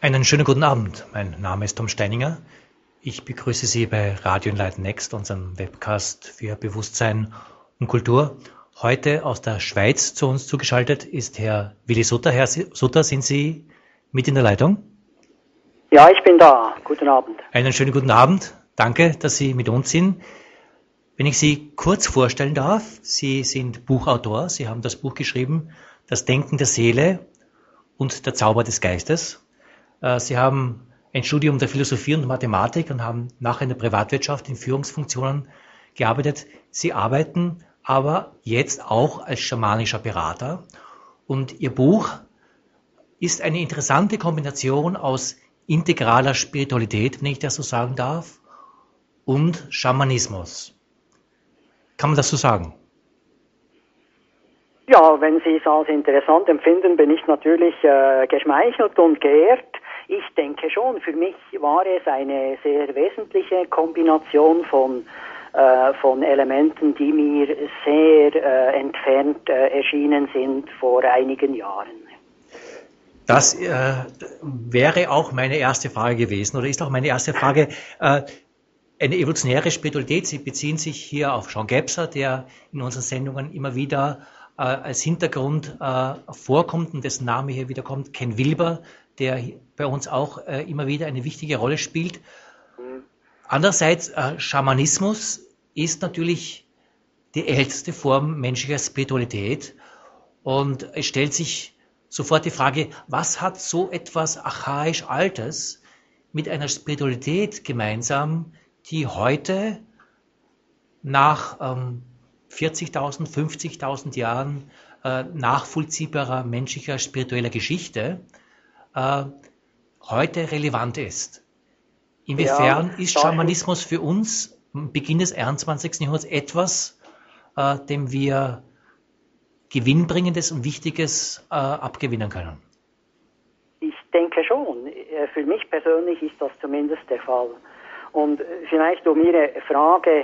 Einen schönen guten Abend. Mein Name ist Tom Steininger. Ich begrüße Sie bei Radio Enlighten Next, unserem Webcast für Bewusstsein und Kultur. Heute aus der Schweiz zu uns zugeschaltet ist Herr Willi Sutter. Herr Sutter, sind Sie mit in der Leitung? Ja, ich bin da. Guten Abend. Einen schönen guten Abend. Danke, dass Sie mit uns sind. Wenn ich Sie kurz vorstellen darf, Sie sind Buchautor. Sie haben das Buch geschrieben, Das Denken der Seele und der Zauber des Geistes. Sie haben ein Studium der Philosophie und Mathematik und haben nachher in der Privatwirtschaft in Führungsfunktionen gearbeitet. Sie arbeiten aber jetzt auch als schamanischer Berater. Und Ihr Buch ist eine interessante Kombination aus integraler Spiritualität, wenn ich das so sagen darf, und Schamanismus. Kann man das so sagen? Ja, wenn Sie es als interessant empfinden, bin ich natürlich geschmeichelt und geehrt. Ich denke schon, für mich war es eine sehr wesentliche Kombination von Elementen, die mir sehr entfernt erschienen sind vor einigen Jahren. Das wäre auch meine erste Frage gewesen, oder ist auch meine erste Frage. Eine evolutionäre Spiritualität, Sie beziehen sich hier auf Jean Gebser, der in unseren Sendungen immer wieder als Hintergrund vorkommt und dessen Name hier wieder kommt, Ken Wilber, der bei uns auch immer wieder eine wichtige Rolle spielt. Andererseits, Schamanismus ist natürlich die älteste Form menschlicher Spiritualität und es stellt sich sofort die Frage, was hat so etwas archaisch Altes mit einer Spiritualität gemeinsam, die heute nach 40.000, 50.000 Jahren nachvollziehbarer menschlicher spiritueller Geschichte heute relevant ist. Inwiefern ist Schamanismus für uns am Beginn des 21. Jahrhunderts etwas, dem wir Gewinnbringendes und Wichtiges abgewinnen können? Ich denke schon. Für mich persönlich ist das zumindest der Fall. Und vielleicht um Ihre Frage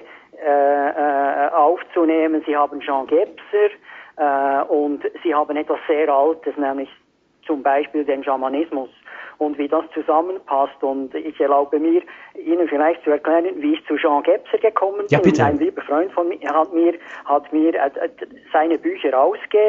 aufzunehmen, Sie haben Jean Gebser und Sie haben etwas sehr Altes, nämlich zum Beispiel den Schamanismus und wie das zusammenpasst. Und ich erlaube mir, Ihnen vielleicht zu erklären, wie ich zu Jean Gebser gekommen bin. Ja, bitte. Ein lieber Freund von mir hat mir seine Bücher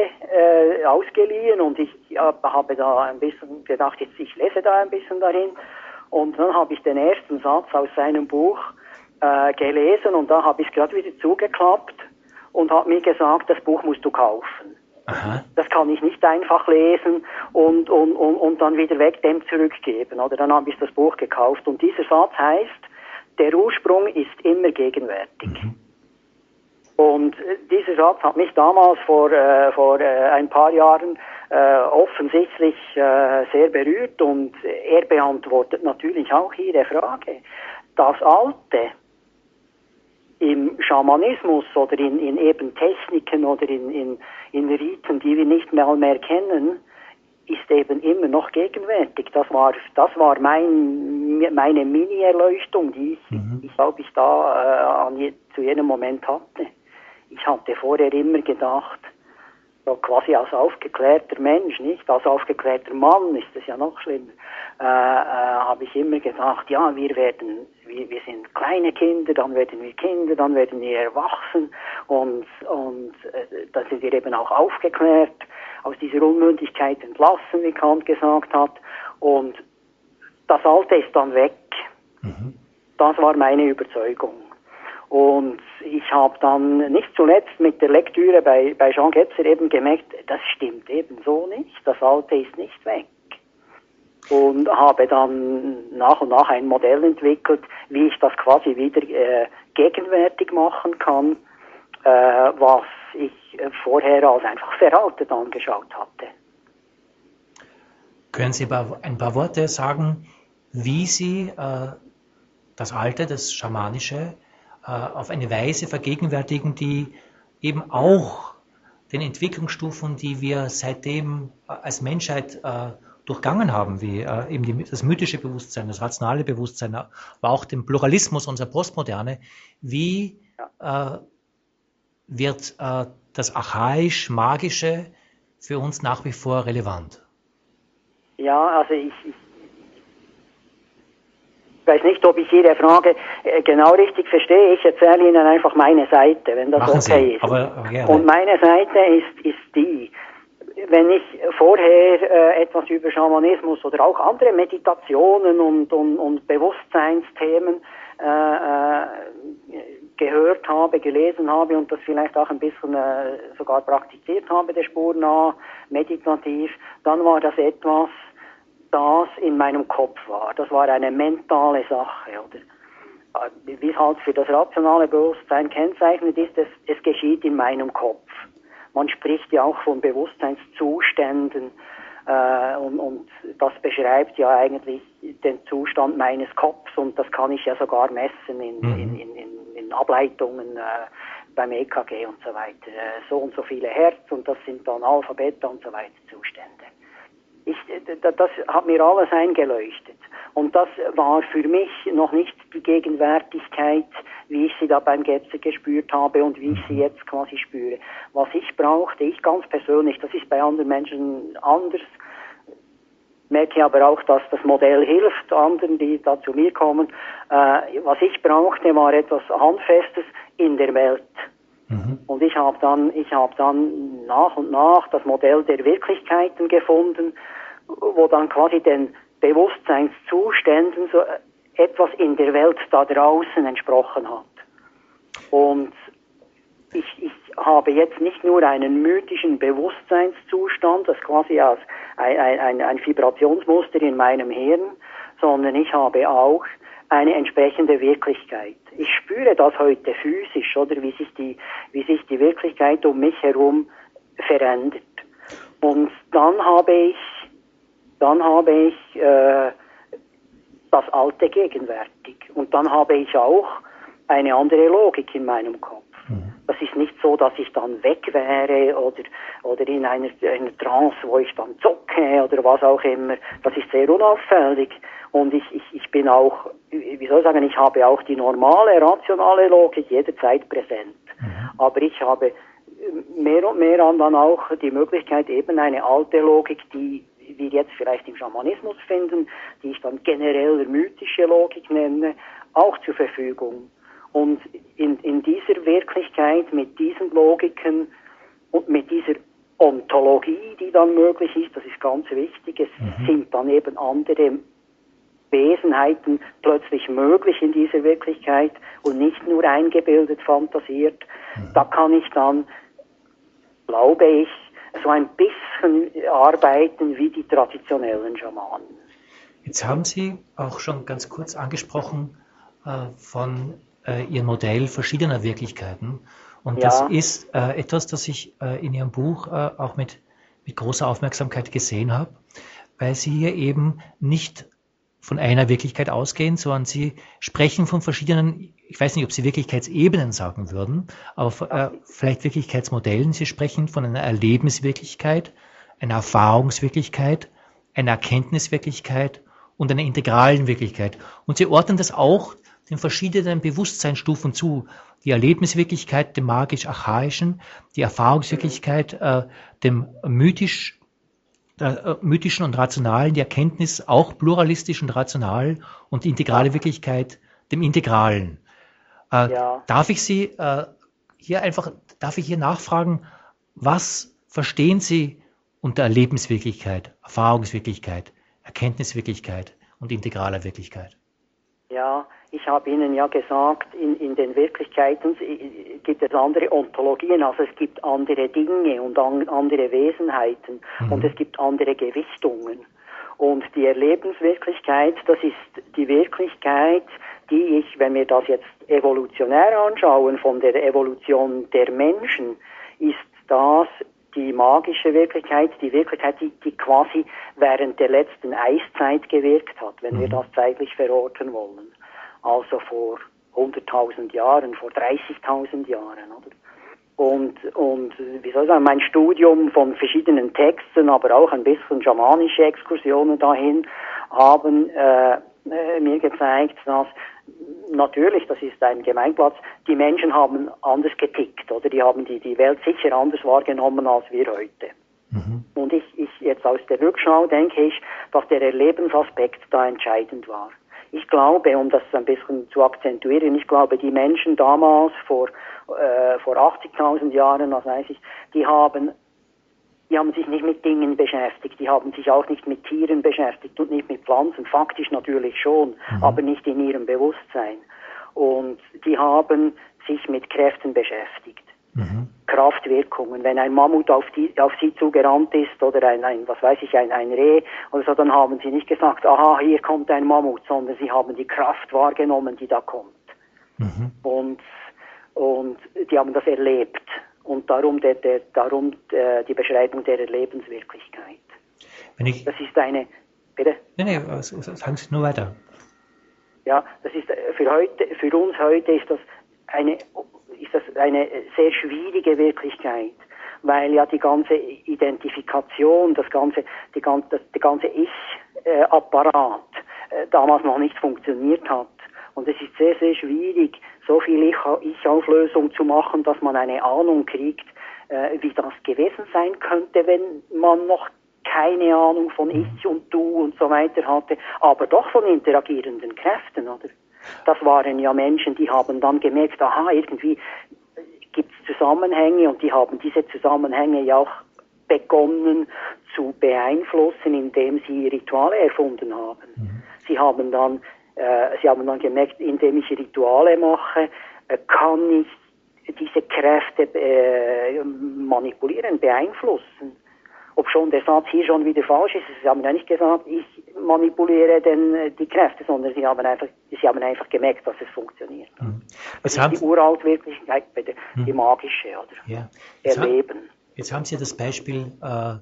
ausgeliehen und ich habe da ein bisschen gedacht, jetzt ich lese da ein bisschen darin. Und dann habe ich den ersten Satz aus seinem Buch gelesen und da habe ich es gerade wieder zugeklappt und habe mir gesagt, das Buch musst du kaufen. Aha. Das kann ich nicht einfach lesen und dann wieder weg dem zurückgeben. Oder dann habe ich das Buch gekauft und dieser Satz heißt, der Ursprung ist immer gegenwärtig. Mhm. Und dieser Satz hat mich damals vor ein paar Jahren offensichtlich sehr berührt und er beantwortet natürlich auch Ihre Frage. Das Alte im Schamanismus oder in eben Techniken oder in Riten, die wir nicht mehr kennen, ist eben immer noch gegenwärtig. Das war meine Mini-Erleuchtung, die ich glaube ich da zu jedem Moment hatte. Ich hatte vorher immer gedacht, so quasi als aufgeklärter Mensch, nicht als aufgeklärter Mann ist es ja noch schlimmer, habe ich immer gedacht, ja, wir sind kleine Kinder, dann werden wir Kinder, dann werden wir erwachsen und dann sind wir eben auch aufgeklärt, aus dieser Unmündigkeit entlassen, wie Kant gesagt hat, und das Alte ist dann weg. Mhm. Das war meine Überzeugung. Und ich habe dann nicht zuletzt mit der Lektüre bei Jean Gebser eben gemerkt, das stimmt eben so nicht, das Alte ist nicht weg. Und habe dann nach und nach ein Modell entwickelt, wie ich das quasi wieder gegenwärtig machen kann, was ich vorher als einfach veraltet angeschaut hatte. Können Sie ein paar Worte sagen, wie Sie das Alte, das Schamanische, auf eine Weise vergegenwärtigen, die eben auch den Entwicklungsstufen, die wir seitdem als Menschheit durchgangen haben, wie eben das mythische Bewusstsein, das rationale Bewusstsein, aber auch den Pluralismus unserer Postmoderne, wie wird das archaisch-magische für uns nach wie vor relevant? Ja, also weiß nicht, ob ich Ihre Frage genau richtig verstehe. Ich erzähle Ihnen einfach meine Seite, wenn das Machen okay Sie, ist. aber gerne. Und meine Seite ist die, wenn ich vorher etwas über Schamanismus oder auch andere Meditationen und Bewusstseinsthemen gehört habe, gelesen habe und das vielleicht auch ein bisschen sogar praktiziert habe, der spurnah, meditativ, dann war das etwas, das in meinem Kopf war. Das war eine mentale Sache, oder? Wie es halt für das rationale Bewusstsein kennzeichnet ist, es geschieht in meinem Kopf. Man spricht ja auch von Bewusstseinszuständen und das beschreibt ja eigentlich den Zustand meines Kopfs und das kann ich ja sogar messen in Ableitungen beim EKG und so weiter. So und so viele Hertz und das sind dann Alpha, Beta und so weiter Zustände. Das hat mir alles eingeleuchtet. Und das war für mich noch nicht die Gegenwärtigkeit, wie ich sie da beim Gebser gespürt habe und wie ich sie jetzt quasi spüre. Was ich brauchte, ich ganz persönlich, das ist bei anderen Menschen anders, merke aber auch, dass das Modell hilft anderen, die da zu mir kommen. Was ich brauchte, war etwas Handfestes in der Welt. Und ich habe dann nach und nach das Modell der Wirklichkeiten gefunden, wo dann quasi den Bewusstseinszuständen so etwas in der Welt da draußen entsprochen hat. Und ich habe jetzt nicht nur einen mythischen Bewusstseinszustand, das quasi als ein Vibrationsmuster in meinem Hirn, sondern ich habe auch eine entsprechende Wirklichkeit. Ich spüre das heute physisch, oder wie sich die Wirklichkeit um mich herum verändert. Und dann habe ich das Alte gegenwärtig. Und dann habe ich auch eine andere Logik in meinem Kopf. Das ist nicht so, dass ich dann weg wäre oder in einer Trance, wo ich dann zocke oder was auch immer. Das ist sehr unauffällig. Und ich bin auch, wie soll ich sagen, ich habe auch die normale, rationale Logik jederzeit präsent. Aber ich habe mehr und mehr dann auch die Möglichkeit, eben eine alte Logik, die wir jetzt vielleicht im Schamanismus finden, die ich dann generell mythische Logik nenne, auch zur Verfügung. Und in dieser Wirklichkeit, mit diesen Logiken und mit dieser Ontologie, die dann möglich ist, das ist ganz wichtig, es sind dann eben andere Wesenheiten plötzlich möglich in dieser Wirklichkeit und nicht nur eingebildet, fantasiert. Da kann ich dann, glaube ich, so ein bisschen arbeiten wie die traditionellen Schamanen. Jetzt haben Sie auch schon ganz kurz angesprochen von Ihrem Modell verschiedener Wirklichkeiten. Und das ist etwas, das ich in Ihrem Buch auch mit großer Aufmerksamkeit gesehen habe, weil Sie hier eben nicht von einer Wirklichkeit ausgehen, sondern Sie sprechen von verschiedenen, ich weiß nicht, ob Sie Wirklichkeitsebenen sagen würden, aber vielleicht Wirklichkeitsmodellen. Sie sprechen von einer Erlebenswirklichkeit, einer Erfahrungswirklichkeit, einer Erkenntniswirklichkeit und einer integralen Wirklichkeit. Und Sie ordnen das auch den verschiedenen Bewusstseinsstufen zu. Die Erlebniswirklichkeit, dem magisch-archaischen, die Erfahrungswirklichkeit, dem mythischen und rationalen, die Erkenntnis auch pluralistisch und rational und die integrale Wirklichkeit, dem Integralen. Darf ich Sie hier nachfragen, was verstehen Sie unter Erlebenswirklichkeit, Erfahrungswirklichkeit, Erkenntniswirklichkeit und integraler Wirklichkeit? Ja, ich habe Ihnen ja gesagt, in den Wirklichkeiten gibt es andere Ontologien, also es gibt andere Dinge und andere Wesenheiten und es gibt andere Gewichtungen. Und die Erlebenswirklichkeit, das ist die Wirklichkeit, die ich, wenn wir das jetzt evolutionär anschauen, von der Evolution der Menschen, ist das die magische Wirklichkeit, die Wirklichkeit, die quasi während der letzten Eiszeit gewirkt hat, wenn wir das zeitlich verorten wollen. Also vor 100.000 Jahren, vor 30.000 Jahren, oder? Und wie soll ich sagen, mein Studium von verschiedenen Texten, aber auch ein bisschen schamanische Exkursionen dahin, haben mir gezeigt, dass natürlich, das ist ein Gemeinplatz, die Menschen haben anders getickt, oder? Die haben die Welt sicher anders wahrgenommen als wir heute. Und ich jetzt aus der Rückschau denke ich, dass der Erlebensaspekt da entscheidend war. ich glaube, um das ein bisschen zu akzentuieren, ich glaube, die Menschen damals vor 80.000 Jahren, was weiß ich, die haben sich nicht mit Dingen beschäftigt, die haben sich auch nicht mit Tieren beschäftigt und nicht mit Pflanzen, faktisch natürlich schon, aber nicht in ihrem Bewusstsein. Und die haben sich mit Kräften beschäftigt. Kraftwirkungen. Wenn ein Mammut auf sie zugerannt ist oder ein Reh oder so, dann haben sie nicht gesagt, aha, hier kommt ein Mammut, sondern sie haben die Kraft wahrgenommen, die da kommt. Und die haben das erlebt. Und darum die Beschreibung der Lebenswirklichkeit. Das ist eine, bitte? Nee, sagen Sie nur weiter. Ja, das ist für uns heute ist das eine sehr schwierige Wirklichkeit, weil ja die ganze Identifikation, der ganze Ich-Apparat damals noch nicht funktioniert hat. Und es ist sehr, sehr schwierig, so viel Ich-Auflösung zu machen, dass man eine Ahnung kriegt, wie das gewesen sein könnte, wenn man noch keine Ahnung von Ich und Du und so weiter hatte, aber doch von interagierenden Kräften, oder? Das waren ja Menschen, die haben dann gemerkt, aha, irgendwie gibt es Zusammenhänge und die haben diese Zusammenhänge ja auch begonnen zu beeinflussen, indem sie Rituale erfunden haben. Sie haben dann gemerkt, indem ich Rituale mache, kann ich diese Kräfte manipulieren, beeinflussen. Obschon der Satz hier schon wieder falsch ist. Sie haben ja nicht gesagt, ich manipuliere die Kräfte, sondern sie haben einfach gemerkt, dass es funktioniert. Das ist die Uraltwirklichkeit, die magische, oder? Ja. Erleben. Jetzt haben Sie das Beispiel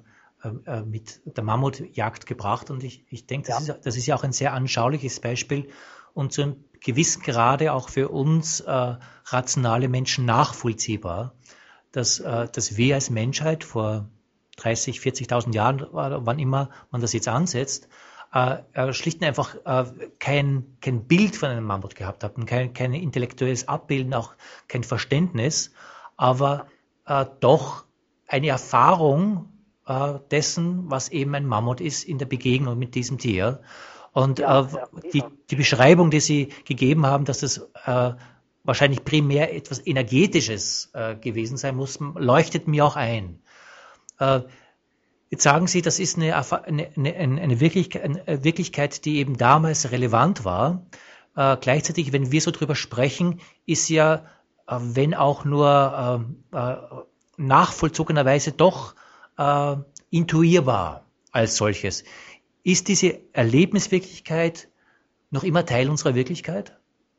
mit der Mammutjagd gebracht und ich denke, das ist ja auch ein sehr anschauliches Beispiel und zu einem gewissen Grade auch für uns rationale Menschen nachvollziehbar, dass wir als Menschheit vor 30, 40.000 Jahren, wann immer man das jetzt ansetzt, schlicht und einfach kein Bild von einem Mammut gehabt haben, kein intellektuelles Abbilden, auch kein Verständnis, aber doch eine Erfahrung dessen, was eben ein Mammut ist in der Begegnung mit diesem Tier. Und die Beschreibung, die Sie gegeben haben, dass das wahrscheinlich primär etwas Energetisches gewesen sein muss, leuchtet mir auch ein. Jetzt sagen Sie, das ist eine Wirklichkeit, die eben damals relevant war. Gleichzeitig, wenn wir so drüber sprechen, ist ja, wenn auch nur nachvollzogenerweise doch intuierbar als solches. Ist diese Erlebniswirklichkeit noch immer Teil unserer Wirklichkeit?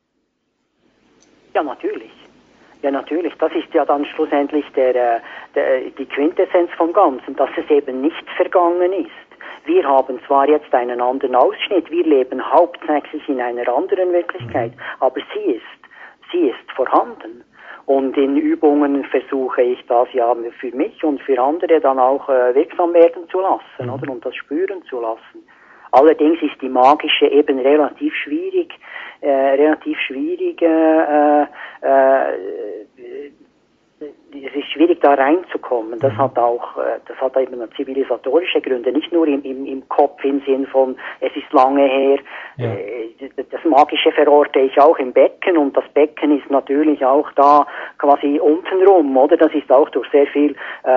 Ja, natürlich. Ja, natürlich. Das ist ja dann schlussendlich die Quintessenz vom Ganzen, dass es eben nicht vergangen ist. Wir haben zwar jetzt einen anderen Ausschnitt, wir leben hauptsächlich in einer anderen Wirklichkeit, aber sie ist vorhanden. Und in Übungen versuche ich das ja für mich und für andere dann auch wirksam werden zu lassen, oder? Und das spüren zu lassen. Allerdings ist die magische eben relativ schwierig. Es ist schwierig, da reinzukommen. Das hat eben zivilisatorische Gründe, nicht nur im Kopf im Sinn von, es ist lange her. Ja. Das Magische verorte ich auch im Becken und das Becken ist natürlich auch da quasi untenrum, oder? Das ist auch durch sehr viel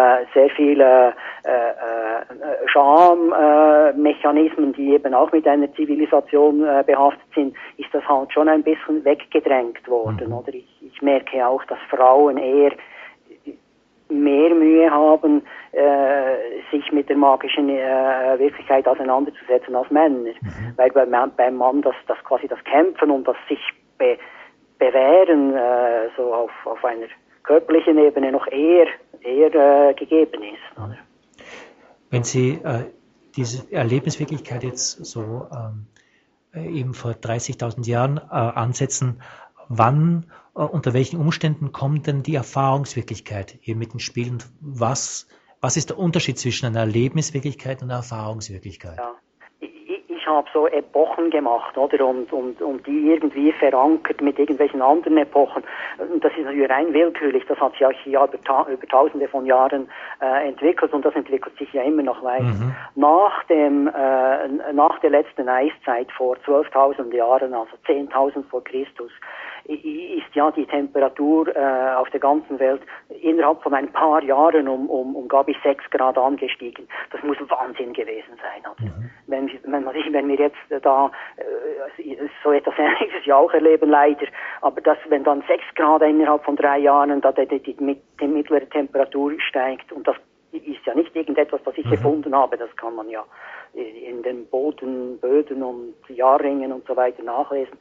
Schammechanismen, die eben auch mit einer Zivilisation behaftet sind, ist das halt schon ein bisschen weggedrängt worden, oder? Ich merke auch, dass Frauen eher mehr Mühe haben, sich mit der magischen Wirklichkeit auseinanderzusetzen als Männer. Weil beim Mann das quasi das Kämpfen und das sich bewähren so auf einer körperlichen Ebene noch eher gegeben ist. Oder? Wenn Sie diese Erlebniswirklichkeit jetzt so eben vor 30.000 Jahren ansetzen, wann, unter welchen Umständen kommt denn die Erfahrungswirklichkeit hier mit ins Spiel und was ist der Unterschied zwischen einer Erlebniswirklichkeit und einer Erfahrungswirklichkeit? Ja. Ich ich habe so Epochen gemacht, oder? Und die irgendwie verankert mit irgendwelchen anderen Epochen. Und das ist natürlich rein willkürlich. Das hat sich auch hier über Tausende von Jahren entwickelt und das entwickelt sich ja immer noch weiter. Nach der letzten Eiszeit vor 12.000 Jahren, also 10.000 vor Christus, ist ja die Temperatur auf der ganzen Welt innerhalb von ein paar Jahren um glaube ich 6 Grad angestiegen. Das muss Wahnsinn gewesen sein. Oder? Wenn wir jetzt da so etwas Ähnliches ja auch erleben, leider, aber wenn dann 6 Grad innerhalb von 3 Jahren da die mittlere Temperatur steigt, und das ist ja nicht irgendetwas, was ich gefunden habe, das kann man ja in den Böden und Jahrringen und so weiter nachlesen.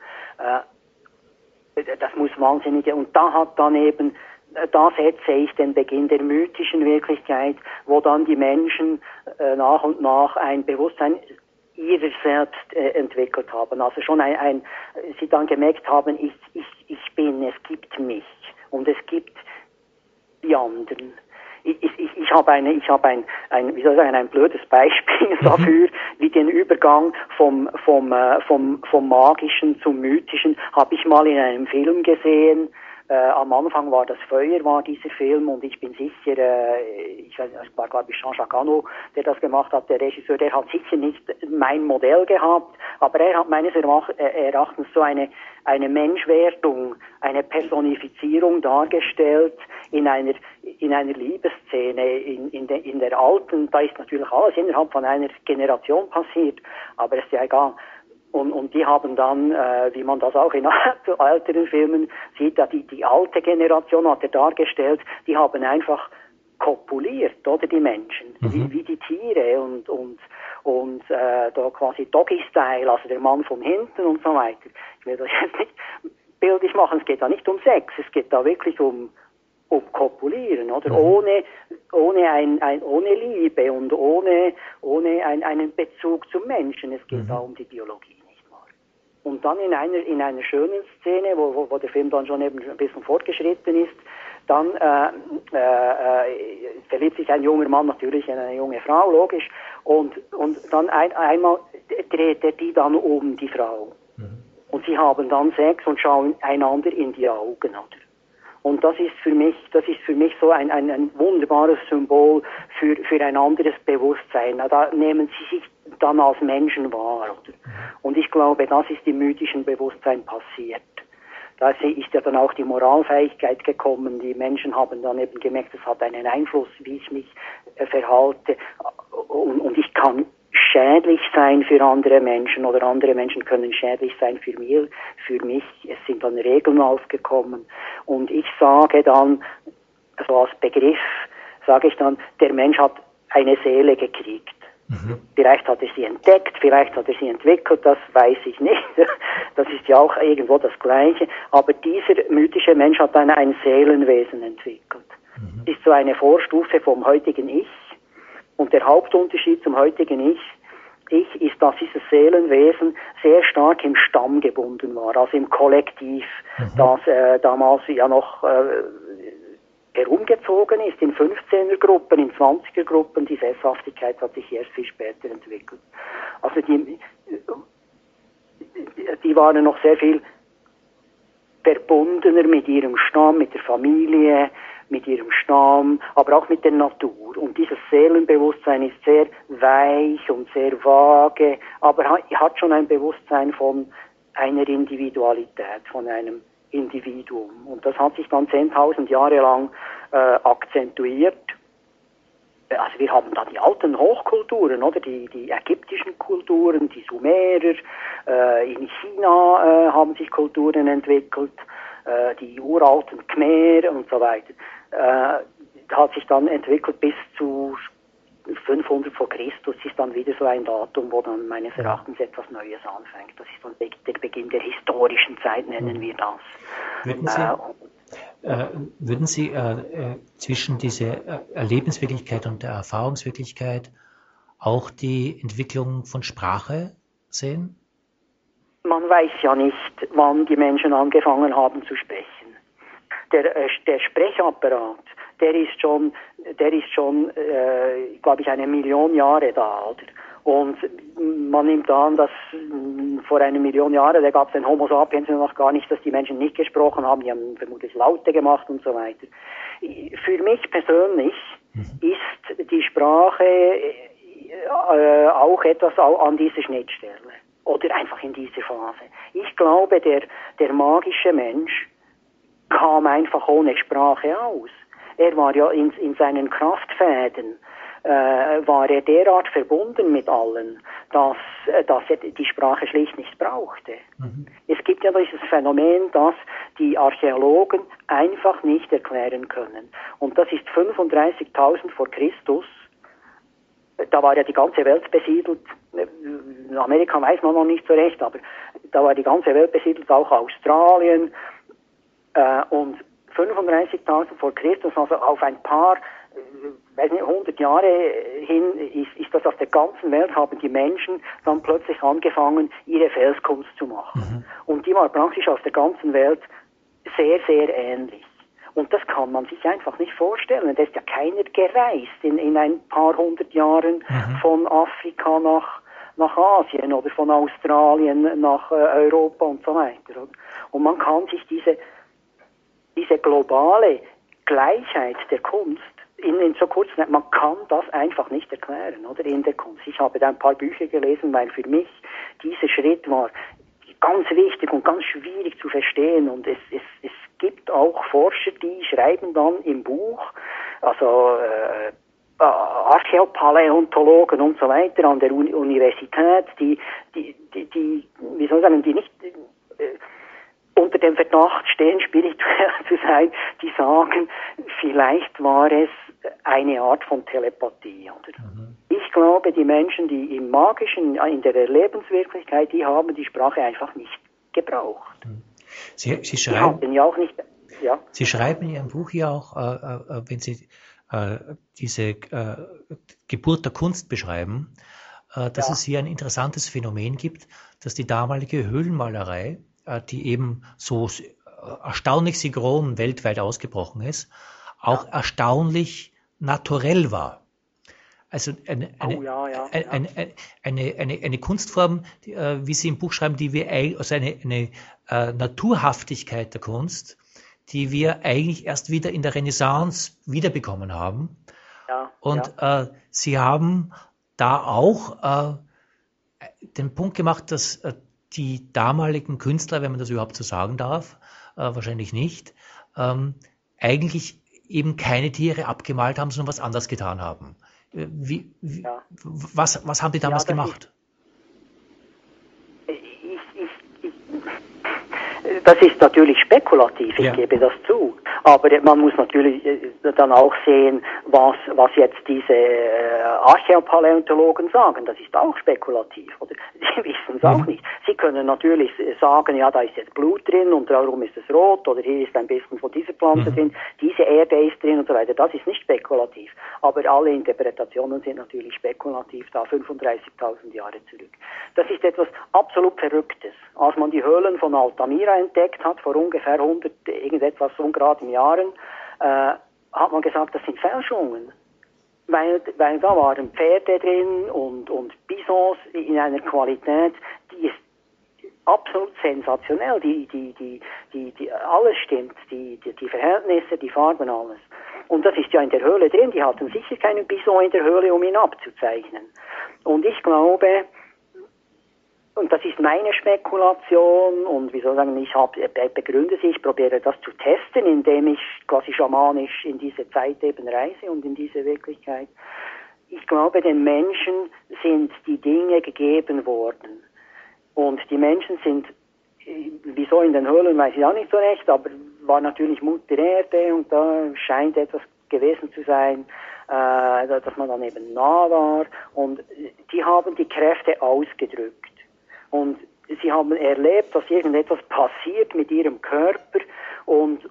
Das muss wahnsinnige, und da setze ich den Beginn der mythischen Wirklichkeit, wo dann die Menschen nach und nach ein Bewusstsein ihrer selbst entwickelt haben. Also schon sie dann gemerkt haben, ich bin, es gibt mich und es gibt die anderen. Ich habe ein blödes Beispiel dafür, wie den Übergang vom Magischen zum Mythischen habe ich mal in einem Film gesehen. Am Anfang war dieser Film, und ich bin sicher, es war glaube ich Jean-Jacques Hano, der das gemacht hat, der Regisseur, der hat sicher nicht mein Modell gehabt, aber er hat meines Erachtens so eine Menschwerdung, eine Personifizierung dargestellt in einer Liebesszene, in der alten, da ist natürlich alles innerhalb von einer Generation passiert, aber es ist ja egal. Und die haben dann, wie man das auch in älteren Filmen sieht, die alte Generation hat er dargestellt, die haben einfach kopuliert, oder die Menschen, wie die Tiere und da quasi Doggy-Style, also der Mann von hinten und so weiter. Ich will das jetzt nicht bildlich machen, es geht da nicht um Sex, es geht da wirklich um Kopulieren, oder? Ohne Liebe und ohne einen Bezug zum Menschen. Es geht da um die Biologie, nicht wahr? Und dann in einer schönen Szene, wo der Film dann schon eben ein bisschen fortgeschritten ist, dann verliebt sich ein junger Mann natürlich in eine junge Frau, logisch, und dann einmal dreht er die dann um, die Frau. Und sie haben dann Sex und schauen einander in die Augen, oder? Und das ist für mich so ein wunderbares Symbol für ein anderes Bewusstsein. Da nehmen sie sich dann als Menschen wahr, oder? Und ich glaube, das ist im mythischen Bewusstsein passiert. Da ist ja dann auch die Moralfähigkeit gekommen. Die Menschen haben dann eben gemerkt, es hat einen Einfluss, wie ich mich verhalte. Und ich kann schädlich sein für andere Menschen, oder andere Menschen können schädlich sein für mich. Es sind dann Regeln aufgekommen. Und ich sage dann, also als Begriff, sage ich dann, der Mensch hat eine Seele gekriegt. Vielleicht hat er sie entdeckt, vielleicht hat er sie entwickelt, das weiß ich nicht. Das ist ja auch irgendwo das Gleiche. Aber dieser mythische Mensch hat dann ein Seelenwesen entwickelt. Das ist so eine Vorstufe vom heutigen Ich. Und der Hauptunterschied zum heutigen Ich ist, dass dieses Seelenwesen sehr stark im Stamm gebunden war, also im Kollektiv, das damals ja noch herumgezogen ist, in 15er-Gruppen, in 20er-Gruppen. Die Sesshaftigkeit hat sich erst viel später entwickelt. Also die waren noch sehr viel verbundener mit ihrem Stamm, mit der Familie, mit ihrem Stamm, aber auch mit der Natur. Und dieses Seelenbewusstsein ist sehr weich und sehr vage, aber hat schon ein Bewusstsein von einer Individualität, von einem Individuum. Und das hat sich dann 10.000 Jahre lang akzentuiert. Also wir haben da die alten Hochkulturen, oder? Die ägyptischen Kulturen, die Sumerer, in China haben sich Kulturen entwickelt, die uralten Khmer und so weiter. Hat sich dann entwickelt bis zu 500 vor Christus, ist dann wieder so ein Datum, wo dann meines Erachtens etwas Neues anfängt. Das ist dann der Beginn der historischen Zeit, nennen wir das. Würden Sie zwischen dieser Erlebenswirklichkeit und der Erfahrungswirklichkeit auch die Entwicklung von Sprache sehen? Man weiß ja nicht, wann die Menschen angefangen haben zu sprechen. Der Sprechapparat, der ist schon, glaube ich, 1 Million Jahre da, oder? Und man nimmt an, dass vor 1 Million Jahren, da gab es den Homo sapiens noch gar nicht, dass die Menschen nicht gesprochen haben, die haben vermutlich Laute gemacht und so weiter. Für mich persönlich ist die Sprache auch etwas an dieser Schnittstelle oder einfach in dieser Phase. Ich glaube, der magische Mensch kam einfach ohne Sprache aus. Er war ja in seinen Kraftfäden, war er derart verbunden mit allen, dass er die Sprache schlicht nicht brauchte. Es gibt ja dieses Phänomen, das die Archäologen einfach nicht erklären können. Und das ist 35.000 vor Christus. Da war ja die ganze Welt besiedelt. In Amerika weiß man noch nicht so recht, aber da war die ganze Welt besiedelt, auch Australien. Und 35.000 vor Christus, also auf ein paar, weiß nicht, 100 Jahre hin, ist das auf der ganzen Welt, haben die Menschen dann plötzlich angefangen, ihre Felskunst zu machen. Und die war praktisch auf der ganzen Welt sehr, sehr ähnlich. Und das kann man sich einfach nicht vorstellen. Da ist ja keiner gereist in ein paar 100 Jahren von Afrika nach Asien oder von Australien nach Europa und so weiter. Und man kann sich diese globale Gleichheit der Kunst in so kurzer Zeit, man kann das einfach nicht erklären, oder, in der Kunst. Ich habe da ein paar Bücher gelesen, weil für mich dieser Schritt war ganz wichtig und ganz schwierig zu verstehen, und es gibt auch Forscher, die schreiben dann im Buch, also Archäopaläontologen und so weiter an der Universität, die wie soll ich sagen, die nicht unter dem Verdacht stehen, spirituell zu sein, die sagen, vielleicht war es eine Art von Telepathie. Oder? Ich glaube, die Menschen, die im Magischen, in der Lebenswirklichkeit, die haben die Sprache einfach nicht gebraucht. Sie schreiben ja auch nicht, ja. Sie schreiben in Ihrem Buch ja auch, wenn Sie diese Geburt der Kunst beschreiben, dass es hier ein interessantes Phänomen gibt, dass die damalige Höhlenmalerei, die eben so erstaunlich synchron weltweit ausgebrochen ist, auch erstaunlich naturell war. Also eine Kunstform, wie Sie im Buch schreiben, die wir also eine Naturhaftigkeit der Kunst, die wir eigentlich erst wieder in der Renaissance wiederbekommen haben. Und Sie haben da auch den Punkt gemacht, dass die damaligen Künstler, wenn man das überhaupt so sagen darf, wahrscheinlich nicht, eigentlich eben keine Tiere abgemalt haben, sondern was anderes getan haben. Was haben die damals gemacht? Das ist natürlich spekulativ, ich gebe das zu. Aber man muss natürlich dann auch sehen, was jetzt diese Archäopaläontologen sagen. Das ist auch spekulativ, oder? Sie wissen es auch nicht. Sie können natürlich sagen, ja, da ist jetzt Blut drin und darum ist es rot, oder hier ist ein bisschen von dieser Pflanze drin, diese Erde ist drin und so weiter. Das ist nicht spekulativ. Aber alle Interpretationen sind natürlich spekulativ, da 35.000 Jahre zurück. Das ist etwas absolut Verrücktes. Als man die Höhlen von Altamira entdeckt hat, vor ungefähr 100, irgendetwas ungeraden Jahren, hat man gesagt, das sind Fälschungen. Weil da waren Pferde drin und Bisons in einer Qualität, die ist absolut sensationell. Alles stimmt. Die Verhältnisse, die Farben, alles. Und das ist ja in der Höhle drin. Die hatten sicher keinen Bison in der Höhle, um ihn abzuzeichnen. Und ich glaube, und das ist meine Spekulation, und wie soll ich sagen, ich begründe sie, ich probiere das zu testen, indem ich quasi schamanisch in diese Zeit eben reise und in diese Wirklichkeit. Ich glaube, den Menschen sind die Dinge gegeben worden. Und die Menschen sind, wieso in den Höhlen, weiß ich auch nicht so recht, aber war natürlich Mutter Erde, und da scheint etwas gewesen zu sein, dass man dann eben nah war, und die haben die Kräfte ausgedrückt. Und sie haben erlebt, dass irgendetwas passiert mit ihrem Körper und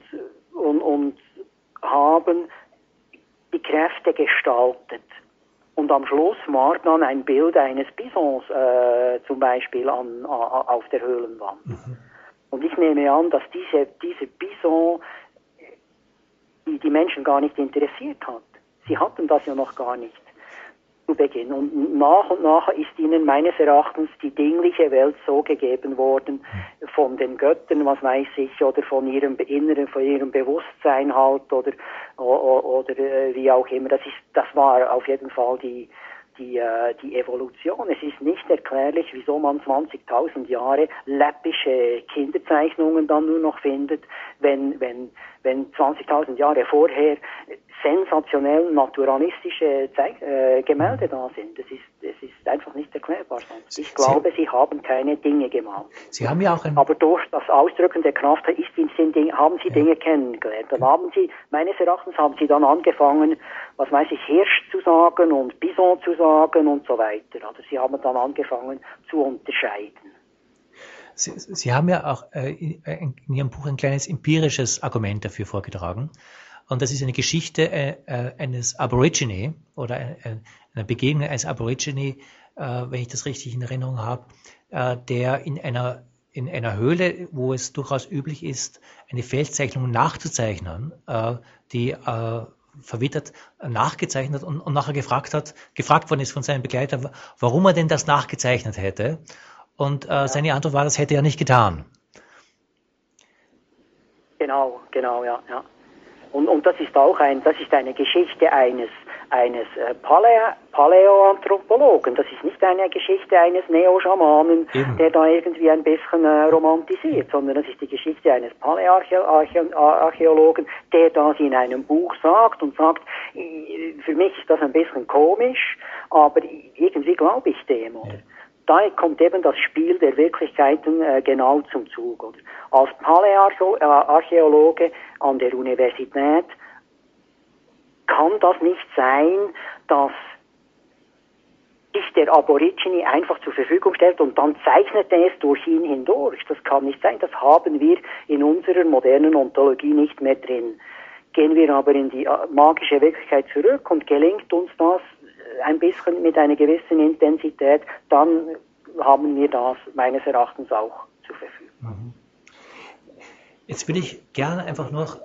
haben die Kräfte gestaltet. Und am Schluss war dann ein Bild eines Bisons zum Beispiel auf der Höhlenwand. Und ich nehme an, dass diese Bison die Menschen gar nicht interessiert hat. Sie hatten das ja noch gar nicht. zu Beginn. Und nach ist ihnen meines Erachtens die dingliche Welt so gegeben worden, von den Göttern, was weiß ich, oder von ihrem Inneren, von ihrem Bewusstsein halt, oder wie auch immer. Das war auf jeden Fall die Evolution. Es ist nicht erklärlich, wieso man 20.000 Jahre läppische Kinderzeichnungen dann nur noch findet, wenn 20.000 Jahre vorher sensationell naturalistische Gemälde da sind. Das ist einfach nicht erklärbar. Ich glaube, sie haben keine Dinge gemalt. Sie haben ja auch aber durch das Ausdrücken der Kraft haben sie Dinge kennengelernt. Dann meines Erachtens haben sie dann angefangen, was weiß ich, Hirsch zu sagen und Bison zu sagen und so weiter. Also sie haben dann angefangen zu unterscheiden. Sie haben ja auch in Ihrem Buch ein kleines empirisches Argument dafür vorgetragen. Und das ist eine Geschichte eines Aborigine oder einer Begegnung eines Aborigine, wenn ich das richtig in Erinnerung habe, der in einer Höhle, wo es durchaus üblich ist, eine Felszeichnung nachzuzeichnen, die verwittert nachgezeichnet und nachher gefragt worden ist von seinem Begleiter, warum er denn das nachgezeichnet hätte. Und seine Antwort war, das hätte er nicht getan. Genau, ja. Und das ist auch eine Geschichte eines Paläoanthropologen. Das ist nicht eine Geschichte eines Neo-Schamanen, der da irgendwie ein bisschen romantisiert, sondern das ist die Geschichte eines Paläoarchäologen, der das in einem Buch sagt und sagt, für mich ist das ein bisschen komisch, aber irgendwie glaube ich dem, oder? Da kommt eben das Spiel der Wirklichkeiten genau zum Zug. Oder? Als Paläoarchäologe an der Universität kann das nicht sein, dass sich der Aborigine einfach zur Verfügung stellt und dann zeichnet er es durch ihn hindurch. Das kann nicht sein, das haben wir in unserer modernen Ontologie nicht mehr drin. Gehen wir aber in die magische Wirklichkeit zurück und gelingt uns das ein bisschen mit einer gewissen Intensität, dann haben wir das meines Erachtens auch zur Verfügung. Jetzt will ich gerne einfach noch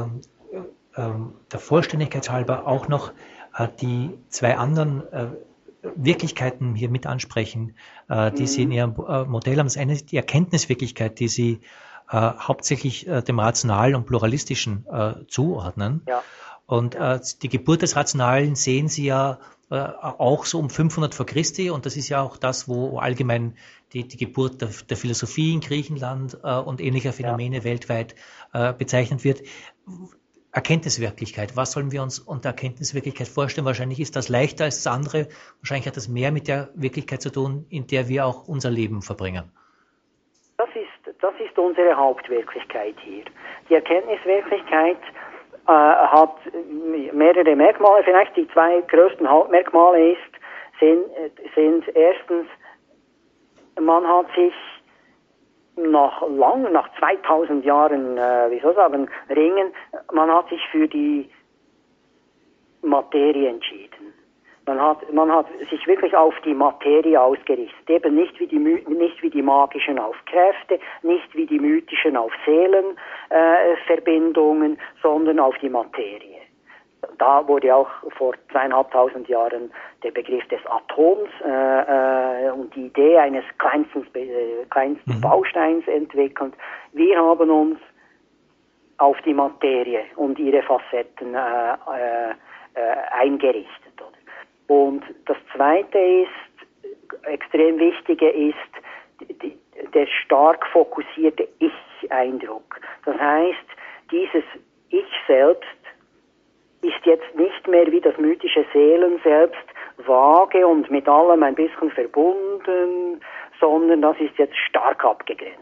der Vollständigkeit halber auch noch die zwei anderen Wirklichkeiten hier mit ansprechen, die Sie in Ihrem Modell haben. Das eine ist die Erkenntniswirklichkeit, die Sie hauptsächlich dem Rationalen und Pluralistischen zuordnen. Ja. Und die Geburt des Rationalen sehen Sie ja auch so um 500 vor Christi, und das ist ja auch das, wo allgemein die Geburt der Philosophie in Griechenland und ähnlicher Phänomene weltweit bezeichnet wird. Erkenntniswirklichkeit, was sollen wir uns unter Erkenntniswirklichkeit vorstellen? Wahrscheinlich ist das leichter als das andere, wahrscheinlich hat das mehr mit der Wirklichkeit zu tun, in der wir auch unser Leben verbringen. Das ist unsere Hauptwirklichkeit hier. Die Erkenntniswirklichkeit hat mehrere Merkmale. Vielleicht die zwei größten Hauptmerkmale sind erstens, man hat sich nach 2000 Jahren, Ringen, man hat sich für die Materie entschieden. Man hat sich wirklich auf die Materie ausgerichtet, eben nicht wie die magischen auf Kräfte, nicht wie die mythischen auf Seelenverbindungen, sondern auf die Materie. Da wurde auch vor 2500 Jahren der Begriff des Atoms und die Idee eines kleinsten Bausteins entwickelt. Wir haben uns auf die Materie und ihre Facetten eingerichtet. Und das Zweite extrem wichtige ist der stark fokussierte Ich-Eindruck. Das heißt, dieses Ich selbst ist jetzt nicht mehr wie das mythische Seelen selbst vage und mit allem ein bisschen verbunden, sondern das ist jetzt stark abgegrenzt.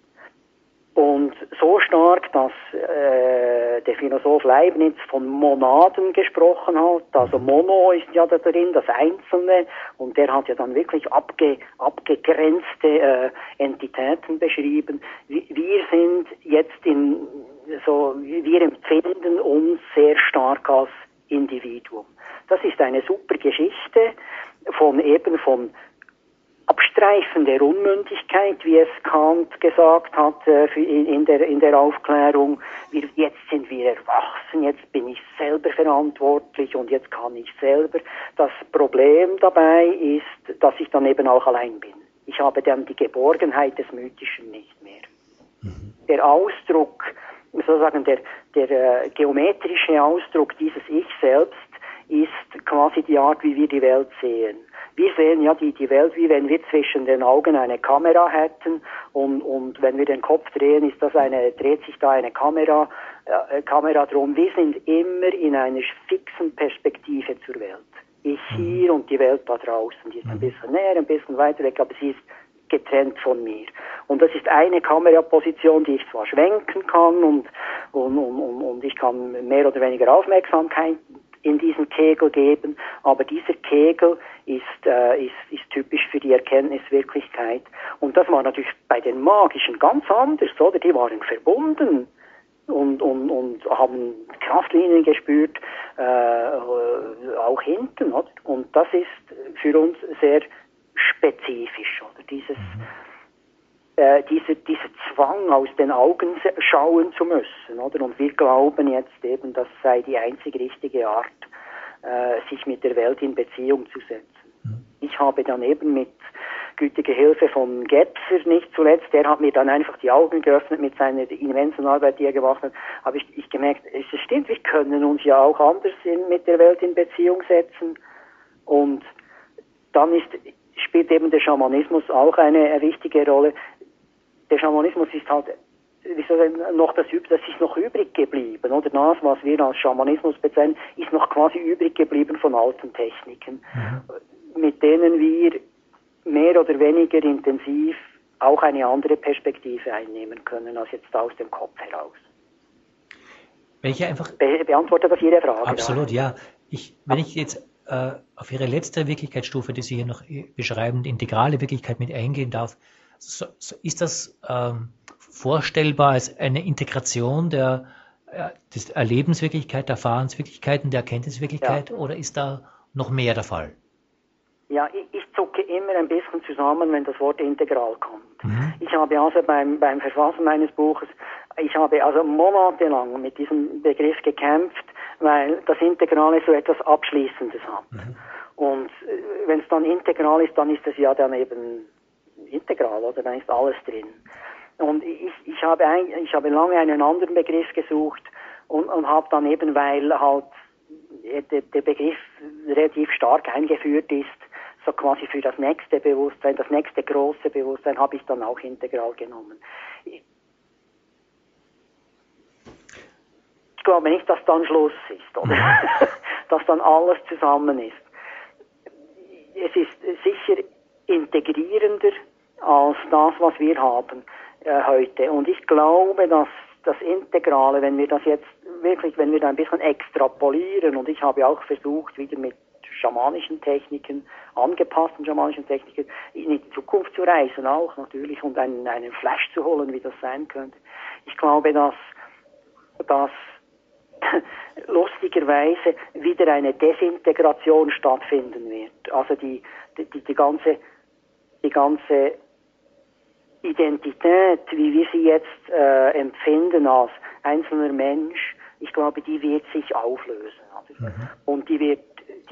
Und so stark, dass der Philosoph Leibniz von Monaden gesprochen hat. Also Mono ist ja da drin, das Einzelne. Und der hat ja dann wirklich abgegrenzte Entitäten beschrieben. Wir sind jetzt wir empfinden uns sehr stark als Individuum. Das ist eine super Geschichte von Frühstreifen der Unmündigkeit, wie es Kant gesagt hat in der Aufklärung. Jetzt sind wir erwachsen, jetzt bin ich selber verantwortlich und jetzt kann ich selber. Das Problem dabei ist, dass ich dann eben auch allein bin. Ich habe dann die Geborgenheit des Mythischen nicht mehr. Der Ausdruck, sozusagen der geometrische Ausdruck dieses Ich selbst ist quasi die Art, wie wir die Welt sehen. Wir sehen ja die Welt, wie wenn wir zwischen den Augen eine Kamera hätten und wenn wir den Kopf drehen, dreht sich da eine Kamera drum. Wir sind immer in einer fixen Perspektive zur Welt. Ich hier und die Welt da draußen. Die ist ein bisschen näher, ein bisschen weiter weg, aber sie ist getrennt von mir. Und das ist eine Kameraposition, die ich zwar schwenken kann und ich kann mehr oder weniger Aufmerksamkeit in diesen Kegel geben, aber dieser Kegel ist typisch für die Erkenntniswirklichkeit. Und das war natürlich bei den Magischen ganz anders, oder? Die waren verbunden und haben Kraftlinien gespürt, auch hinten, oder? Und das ist für uns sehr spezifisch, oder? Dieser Zwang, aus den Augen schauen zu müssen, oder? Und wir glauben jetzt eben, das sei die einzig richtige Art, sich mit der Welt in Beziehung zu setzen. Ich habe dann eben mit gütiger Hilfe von Gebser, nicht zuletzt, der hat mir dann einfach die Augen geöffnet mit seiner immensen Arbeit, die er gemacht hat, habe ich gemerkt, es stimmt, wir können uns ja auch anders mit der Welt in Beziehung setzen. Und dann spielt eben der Schamanismus auch eine wichtige Rolle. Der Schamanismus ist halt, das ist noch übrig geblieben, oder das, was wir als Schamanismus bezeichnen, ist noch quasi übrig geblieben von alten Techniken, mit denen wir mehr oder weniger intensiv auch eine andere Perspektive einnehmen können, als jetzt aus dem Kopf heraus. Beantwortet das Ihre Frage? Absolut, ja. Wenn ich jetzt auf Ihre letzte Wirklichkeitsstufe, die Sie hier noch beschreiben, die integrale Wirklichkeit mit eingehen darf, ist das vorstellbar als eine Integration der Erlebenswirklichkeit, der Erfahrenswirklichkeiten, der Erkenntniswirklichkeit, oder ist da noch mehr der Fall? Ja, ich zucke immer ein bisschen zusammen, wenn das Wort integral kommt. Ich habe also beim Verfassen meines Buches, ich habe also monatelang mit diesem Begriff gekämpft, weil das Integrale so etwas Abschließendes hat. Und wenn es dann integral ist, dann ist es ja dann eben integral, oder dann ist alles drin. Und ich habe lange einen anderen Begriff gesucht und habe dann eben, weil halt der Begriff relativ stark eingeführt ist, so quasi für das nächste Bewusstsein, das nächste große Bewusstsein, habe ich dann auch integral genommen. Ich glaube nicht, dass dann Schluss ist, oder? Dass dann alles zusammen ist. Es ist sicher integrierender als das, was wir haben heute. Und ich glaube, dass das Integrale, wenn wir da ein bisschen extrapolieren, und ich habe auch versucht, wieder mit angepassten schamanischen Techniken, in die Zukunft zu reisen auch natürlich und einen Flash zu holen, wie das sein könnte. Ich glaube, dass lustigerweise wieder eine Desintegration stattfinden wird. Also die ganze Identität, wie wir sie jetzt empfinden als einzelner Mensch, ich glaube, die wird sich auflösen. Und die wird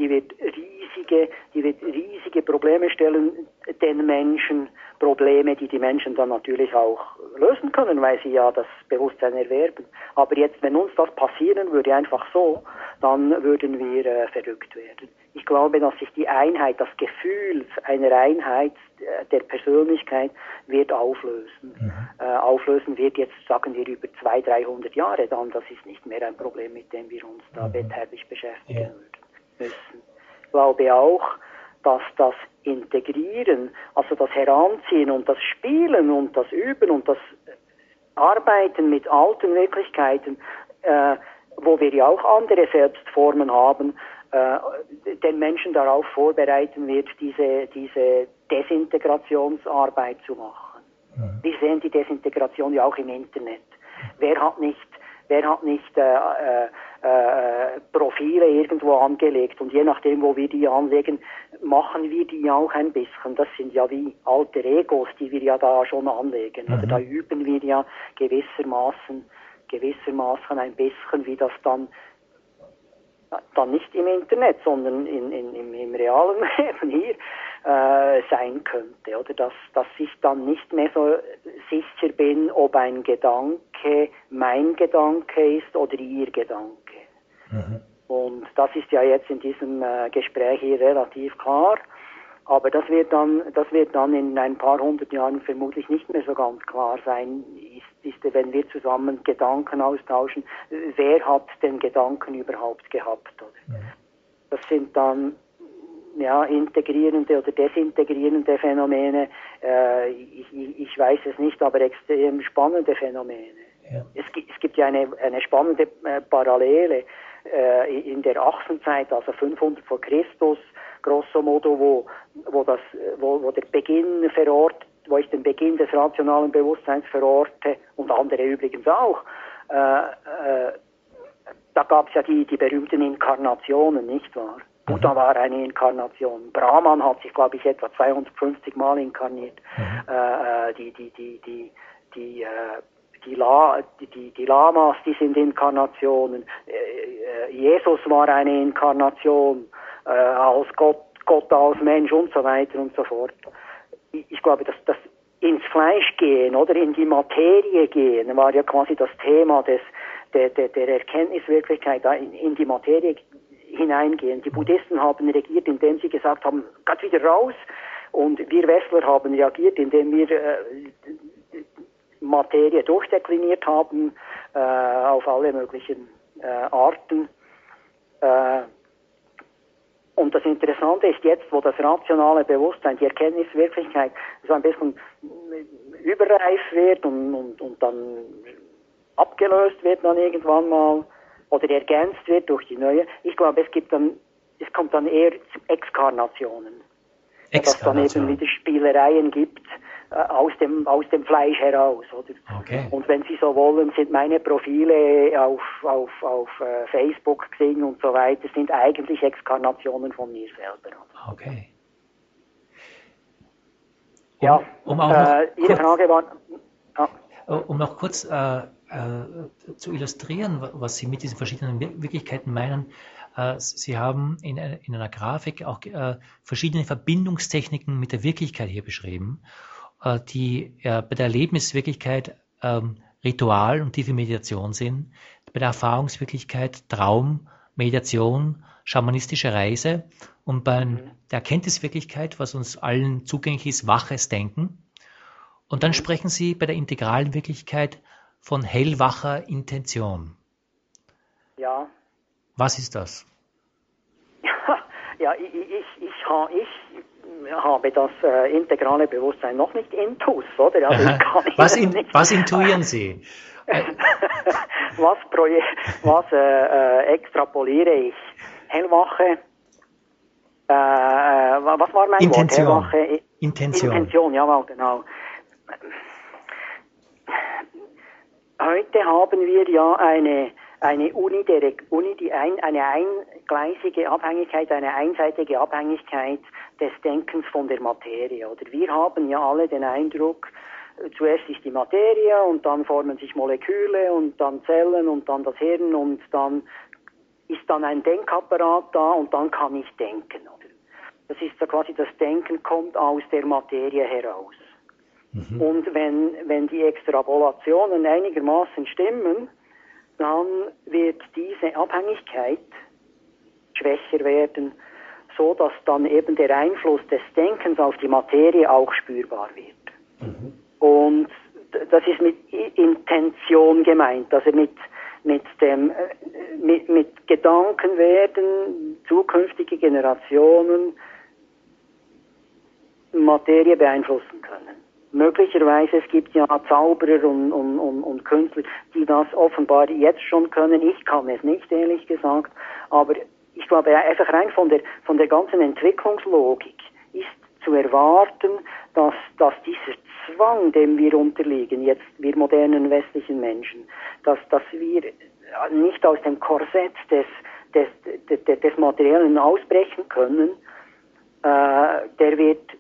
riesige Probleme stellen, den Menschen, Probleme, die Menschen dann natürlich auch lösen können, weil sie ja das Bewusstsein erwerben. Aber jetzt, wenn uns das passieren würde, einfach so, dann würden wir verrückt werden. Ich glaube, dass sich die Einheit, das Gefühl einer Einheit der Persönlichkeit wird auflösen. Auflösen wird jetzt, sagen wir, über 200-300 Jahre dann. Das ist nicht mehr ein Problem, mit dem wir uns da betätigt beschäftigen müssen. Ich glaube auch, dass das Integrieren, also das Heranziehen und das Spielen und das Üben und das Arbeiten mit alten Wirklichkeiten, wo wir ja auch andere Selbstformen haben, den Menschen darauf vorbereiten wird, diese Desintegrationsarbeit zu machen. Wir sehen die Desintegration ja auch im Internet. Wer hat nicht Profile irgendwo angelegt und je nachdem, wo wir die anlegen, machen wir die auch ein bisschen. Das sind ja wie alte Egos, die wir ja da schon anlegen. Oder da üben wir ja gewissermaßen ein bisschen, wie das dann nicht im Internet, sondern im realen Leben hier sein könnte, oder dass ich dann nicht mehr so sicher bin, ob ein Gedanke mein Gedanke ist oder ihr Gedanke. Und das ist ja jetzt in diesem Gespräch hier relativ klar, aber das wird dann in ein paar hundert Jahren vermutlich nicht mehr so ganz klar sein, wenn wir zusammen Gedanken austauschen, wer hat den Gedanken überhaupt gehabt, oder? Das sind dann integrierende oder desintegrierende Phänomene, ich weiß es nicht, aber extrem spannende Phänomene. Ja. Es gibt ja eine spannende Parallele in der Achsenzeit, also 500 vor Christus, grosso modo, wo der Beginn verortet, wo ich den Beginn des rationalen Bewusstseins verorte und andere übrigens auch. Da gab es ja die berühmten Inkarnationen, nicht wahr? Buddha war eine Inkarnation. Brahman hat sich, glaube ich, etwa 250 Mal inkarniert. Die Lamas, die sind Inkarnationen. Jesus war eine Inkarnation als Gott als Mensch und so weiter und so fort. Ich glaube, dass das ins Fleisch gehen oder in die Materie gehen war ja quasi das Thema der Erkenntniswirklichkeit, in die Materie hineingehen. Die Buddhisten haben reagiert, indem sie gesagt haben, geht wieder raus, und wir Westler haben reagiert, indem wir Materie durchdekliniert haben auf alle möglichen Arten. Und das Interessante ist jetzt, wo das rationale Bewusstsein, die Erkenntniswirklichkeit so ein bisschen überreif wird und dann abgelöst wird dann irgendwann mal oder ergänzt wird durch die neue. Ich glaube, es kommt dann eher zu Exkarnationen. Dass es dann eben wieder Spielereien gibt aus dem Fleisch heraus, oder? Okay. Und wenn Sie so wollen, sind meine Profile auf Facebook, Xing und so weiter, sind eigentlich Exkarnationen von mir selber. Okay. Ihre Frage war... Um noch kurz zu illustrieren, was Sie mit diesen verschiedenen Wirklichkeiten meinen. Sie haben in einer Grafik auch verschiedene Verbindungstechniken mit der Wirklichkeit hier beschrieben, die bei der Erlebniswirklichkeit Ritual und tiefe Meditation sind, bei der Erfahrungswirklichkeit Traum, Meditation, schamanistische Reise und bei der Erkenntniswirklichkeit, was uns allen zugänglich ist, waches Denken. Und dann sprechen Sie bei der integralen Wirklichkeit von hellwacher Intention. Ja. Was ist das? Ja, ich habe das integrale Bewusstsein noch nicht intus, oder? Also was intuieren Sie? Was extrapoliere ich? Hellwache, was war mein Intention. Wort? Hellwache, Intention, ja, genau. Heute haben wir ja eine eingleisige Abhängigkeit, eine einseitige Abhängigkeit des Denkens von der Materie. Oder wir haben ja alle den Eindruck, zuerst ist die Materie und dann formen sich Moleküle und dann Zellen und dann das Hirn und dann ist dann ein Denkapparat da und dann kann ich denken. Oder? Das ist so quasi, das Denken kommt aus der Materie heraus. Und wenn die Extrapolationen einigermaßen stimmen, dann wird diese Abhängigkeit schwächer werden, so dass dann eben der Einfluss des Denkens auf die Materie auch spürbar wird. Und das ist mit Intention gemeint, also mit Gedanken werden zukünftige Generationen Materie beeinflussen können. Möglicherweise, es gibt ja Zauberer und Künstler, die das offenbar jetzt schon können. Ich kann es nicht, ehrlich gesagt. Aber ich glaube, einfach rein von der ganzen Entwicklungslogik ist zu erwarten, dass dieser Zwang, dem wir unterliegen, jetzt wir modernen westlichen Menschen, dass wir nicht aus dem Korsett des Materiellen ausbrechen können, der wird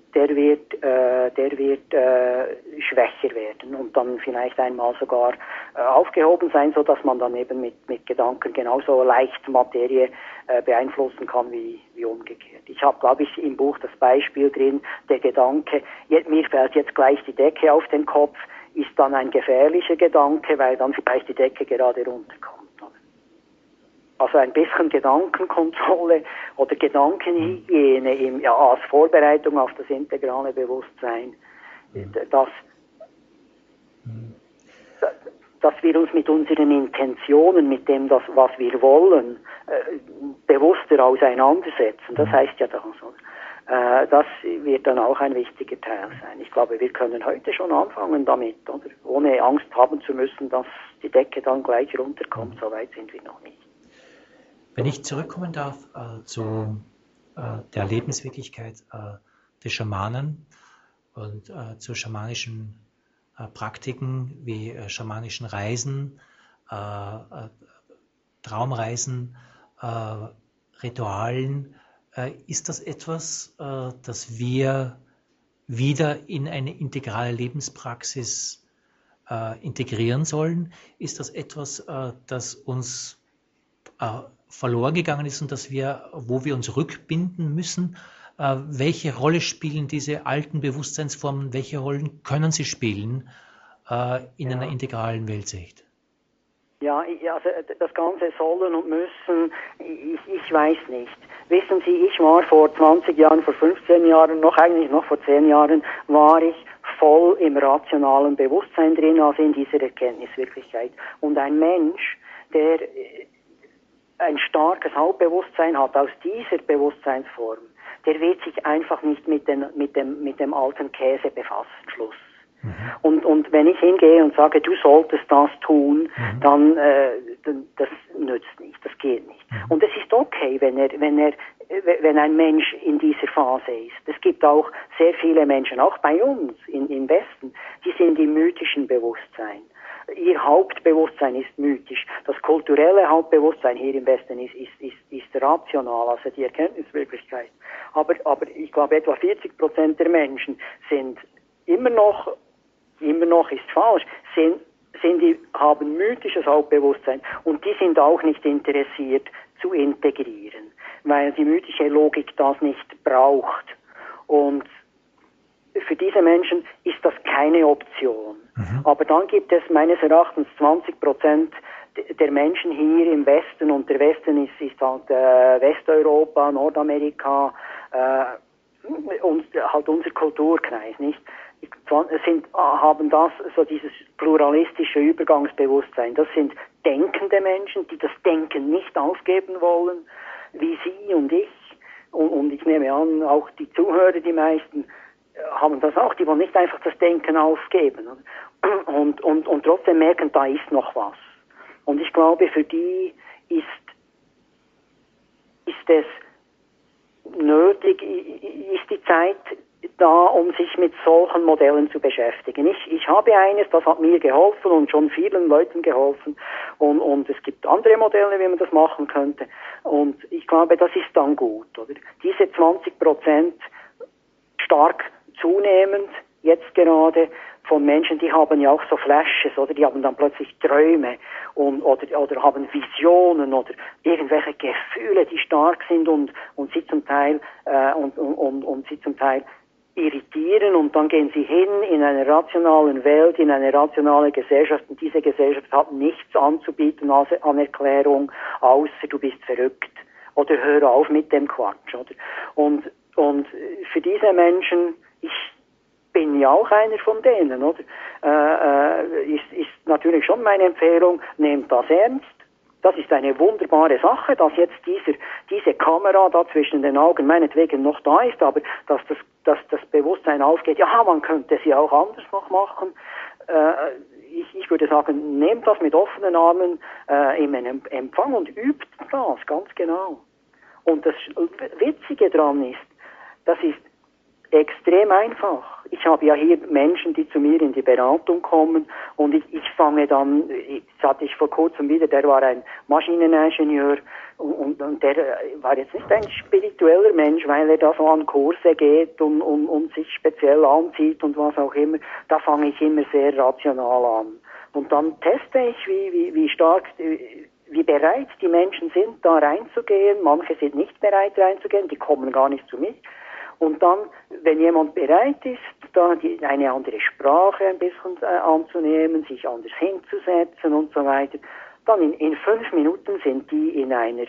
schwächer werden und dann vielleicht einmal sogar aufgehoben sein, so dass man dann eben mit Gedanken genauso leicht Materie beeinflussen kann wie umgekehrt. Ich habe, glaube ich, im Buch das Beispiel drin, der Gedanke, mir fällt jetzt gleich die Decke auf den Kopf, ist dann ein gefährlicher Gedanke, weil dann vielleicht die Decke gerade runterkommt. Also ein bisschen Gedankenkontrolle oder Gedankenhygiene als Vorbereitung auf das integrale Bewusstsein, dass wir uns mit unseren Intentionen, mit dem, was wir wollen, bewusster auseinandersetzen. Das heißt ja das. Das wird dann auch ein wichtiger Teil sein. Ich glaube, wir können heute schon anfangen damit, oder? Ohne Angst haben zu müssen, dass die Decke dann gleich runterkommt. So weit sind wir noch nicht. Wenn ich zurückkommen darf zu der Lebenswirklichkeit des Schamanen und zu schamanischen Praktiken wie schamanischen Reisen, Traumreisen, Ritualen, ist das etwas, das wir wieder in eine integrale Lebenspraxis integrieren sollen? Ist das etwas, das uns verloren gegangen ist und wo wir uns rückbinden müssen? Welche Rolle spielen diese alten Bewusstseinsformen? Welche Rollen können sie spielen in einer integralen Weltsicht? Ja, also das ganze Sollen und Müssen, ich weiß nicht. Wissen Sie, ich war vor 20 Jahren, vor 15 Jahren, eigentlich noch vor 10 Jahren, war ich voll im rationalen Bewusstsein drin, also in dieser Erkenntniswirklichkeit. Und ein Mensch, der ein starkes Hauptbewusstsein hat aus dieser Bewusstseinsform, der wird sich einfach nicht mit dem alten Käse befassen, Schluss. Und wenn ich hingehe und sage, du solltest das tun, dann das nützt nicht, das geht nicht. Und es ist okay, wenn ein Mensch in dieser Phase ist. Es gibt auch sehr viele Menschen, auch bei uns im Westen, die sind im mythischen Bewusstsein. Ihr Hauptbewusstsein ist mythisch. Das kulturelle Hauptbewusstsein hier im Westen ist rational, also die Erkenntniswirklichkeit. Aber ich glaube, etwa 40% der Menschen sind immer noch ist falsch, haben mythisches Hauptbewusstsein und die sind auch nicht interessiert zu integrieren, weil die mythische Logik das nicht braucht. Und für diese Menschen ist das keine Option. Aber dann gibt es meines Erachtens 20% der Menschen hier im Westen, und der Westen ist halt Westeuropa, Nordamerika und halt unser Kulturkreis, nicht? Haben das so dieses pluralistische Übergangsbewusstsein. Das sind denkende Menschen, die das Denken nicht aufgeben wollen, wie Sie und ich. Und ich nehme an, auch die Zuhörer, die meisten, haben das auch. Die wollen nicht einfach das Denken aufgeben. Und trotzdem merken, da ist noch was. Und ich glaube, für die ist es nötig, ist die Zeit da, um sich mit solchen Modellen zu beschäftigen. Ich habe eines, das hat mir geholfen und schon vielen Leuten geholfen. Und es gibt andere Modelle, wie man das machen könnte. Und ich glaube, das ist dann gut, oder? Diese 20% stark zunehmend, jetzt gerade, von Menschen, die haben ja auch so Flashes, oder? Die haben dann plötzlich Träume oder haben Visionen oder irgendwelche Gefühle, die stark sind und sie zum Teil irritieren, und dann gehen sie hin in einer rationalen Welt, in eine rationale Gesellschaft, und diese Gesellschaft hat nichts anzubieten als an Erklärung, außer du bist verrückt oder hör auf mit dem Quatsch, oder? Und für diese Menschen, ich bin ja auch einer von denen, oder? Ist natürlich schon meine Empfehlung, nehmt das ernst. Das ist eine wunderbare Sache, dass jetzt diese Kamera da zwischen den Augen meinetwegen noch da ist, aber dass das Bewusstsein aufgeht, ja, man könnte es ja auch anders noch machen. Ich würde sagen, nehmt das mit offenen Armen im Empfang und übt das, ganz genau. Und das Witzige dran ist, extrem einfach. Ich habe ja hier Menschen, die zu mir in die Beratung kommen und ich fange dann, das hatte ich vor kurzem wieder, der war ein Maschineningenieur und der war jetzt nicht ein spiritueller Mensch, weil er da so an Kurse geht und sich speziell anzieht und was auch immer. Da fange ich immer sehr rational an. Und dann teste ich, wie stark, wie bereit die Menschen sind, da reinzugehen. Manche sind nicht bereit reinzugehen, die kommen gar nicht zu mir. Und dann, wenn jemand bereit ist, da eine andere Sprache ein bisschen anzunehmen, sich anders hinzusetzen und so weiter, dann in 5 Minuten sind die in einer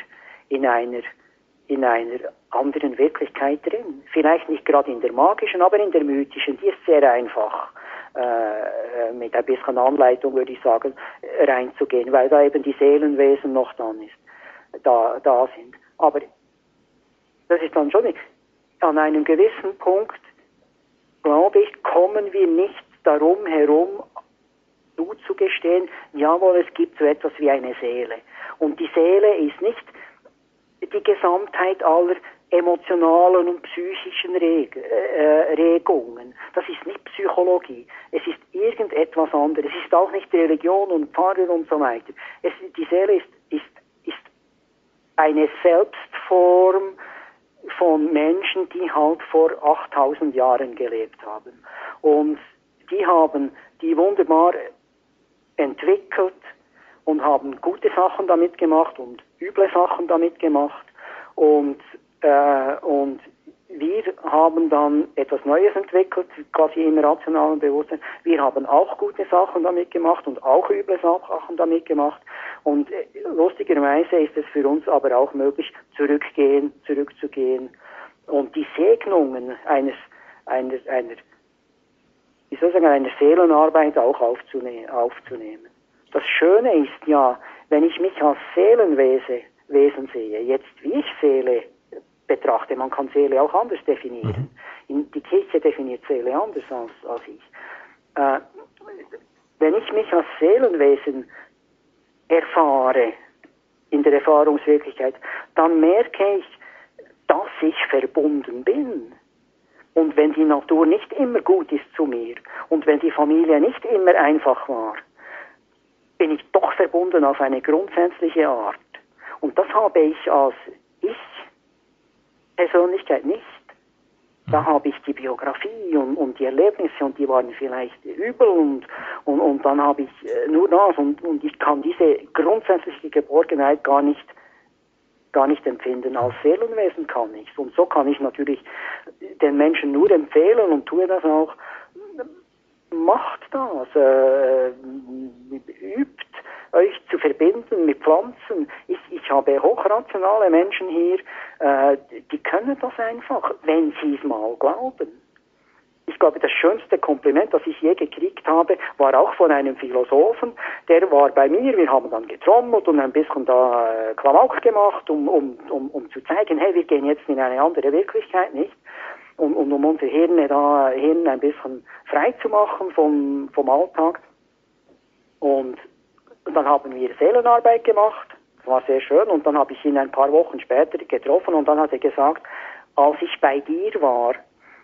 anderen Wirklichkeit drin. Vielleicht nicht gerade in der magischen, aber in der mythischen. Die ist sehr einfach, mit ein bisschen Anleitung, würde ich sagen, reinzugehen, weil da eben die Seelenwesen noch da sind. Aber das ist dann schon nicht. An einem gewissen Punkt, glaube ich, kommen wir nicht darum herum, zuzugestehen, jawohl, es gibt so etwas wie eine Seele. Und die Seele ist nicht die Gesamtheit aller emotionalen und psychischen Regungen. Das ist nicht Psychologie. Es ist irgendetwas anderes. Es ist auch nicht Religion und Pfarrer und so weiter. Die Seele ist eine Selbstform von Menschen, die halt vor 8000 Jahren gelebt haben. Und die haben die wunderbar entwickelt und haben gute Sachen damit gemacht und üble Sachen damit gemacht. Und wir haben dann etwas Neues entwickelt, quasi im rationalen Bewusstsein. Wir haben auch gute Sachen damit gemacht und auch üble Sachen damit gemacht. Und lustigerweise ist es für uns aber auch möglich, zurückzugehen und die Segnungen einer Seelenarbeit auch aufzunehmen. Das Schöne ist ja, wenn ich mich als Seelenwesen sehe, jetzt wie ich Seele betrachte, man kann Seele auch anders definieren. Die Kirche definiert Seele anders als ich. Wenn ich mich als Seelenwesen erfahre, in der Erfahrungswirklichkeit, dann merke ich, dass ich verbunden bin. Und wenn die Natur nicht immer gut ist zu mir und wenn die Familie nicht immer einfach war, bin ich doch verbunden auf eine grundsätzliche Art. Und das habe ich als Ich-Persönlichkeit nicht. Da habe ich die Biografie und die Erlebnisse und die waren vielleicht übel und dann habe ich nur das und ich kann diese grundsätzliche Geborgenheit gar nicht empfinden. Als Seelenwesen kann ich. Und so kann ich natürlich den Menschen nur empfehlen und tue das auch. Macht das. Übt euch zu verbinden mit Pflanzen. Ich habe hochrationale Menschen hier, die können das einfach, wenn sie es mal glauben. Ich glaube, das schönste Kompliment, das ich je gekriegt habe, war auch von einem Philosophen. Der war bei mir, wir haben dann getrommelt und ein bisschen da Klamauk gemacht, um zu zeigen, hey, wir gehen jetzt in eine andere Wirklichkeit, nicht? Und um unsere Hirne dahin ein bisschen frei zu machen vom Alltag. Und dann haben wir Seelenarbeit gemacht. Das war sehr schön. Und dann habe ich ihn ein paar Wochen später getroffen und dann hat er gesagt, als ich bei dir war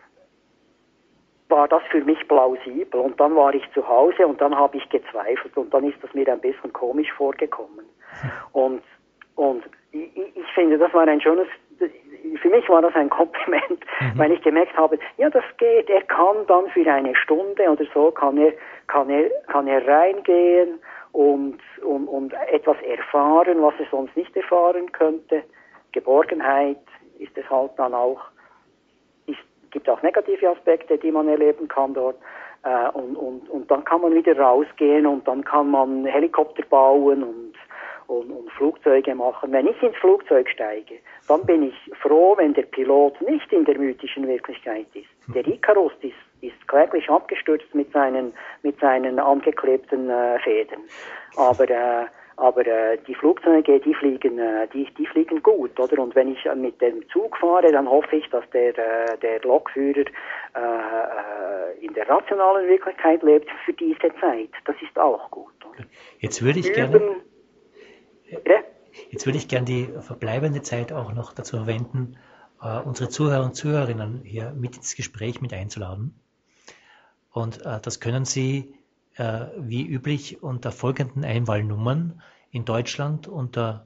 das für mich plausibel. Und dann war ich zu Hause und dann habe ich gezweifelt und dann ist das mir ein bisschen komisch vorgekommen. Und ich finde, das war ein schönes, für mich war das ein Kompliment, weil ich gemerkt habe, ja, das geht, er kann dann für eine Stunde oder so, kann er reingehen und etwas erfahren, was er sonst nicht erfahren könnte. Geborgenheit ist es halt dann auch. Gibt auch negative Aspekte, die man erleben kann dort. Und dann kann man wieder rausgehen und dann kann man Helikopter bauen und Flugzeuge machen. Wenn ich ins Flugzeug steige, dann bin ich froh, wenn der Pilot nicht in der mythischen Wirklichkeit ist. Der Icarus ist kläglich abgestürzt mit seinen angeklebten Federn. Aber die Flugzeuge, die fliegen gut, oder? Und wenn ich mit dem Zug fahre, dann hoffe ich, dass der Lokführer in der rationalen Wirklichkeit lebt für diese Zeit. Das ist auch gut, oder? Jetzt würde ich gerne die verbleibende Zeit auch noch dazu verwenden, unsere Zuhörer und Zuhörerinnen hier mit ins Gespräch mit einzuladen. Und das können Sie wie üblich unter folgenden Einwahlnummern in Deutschland unter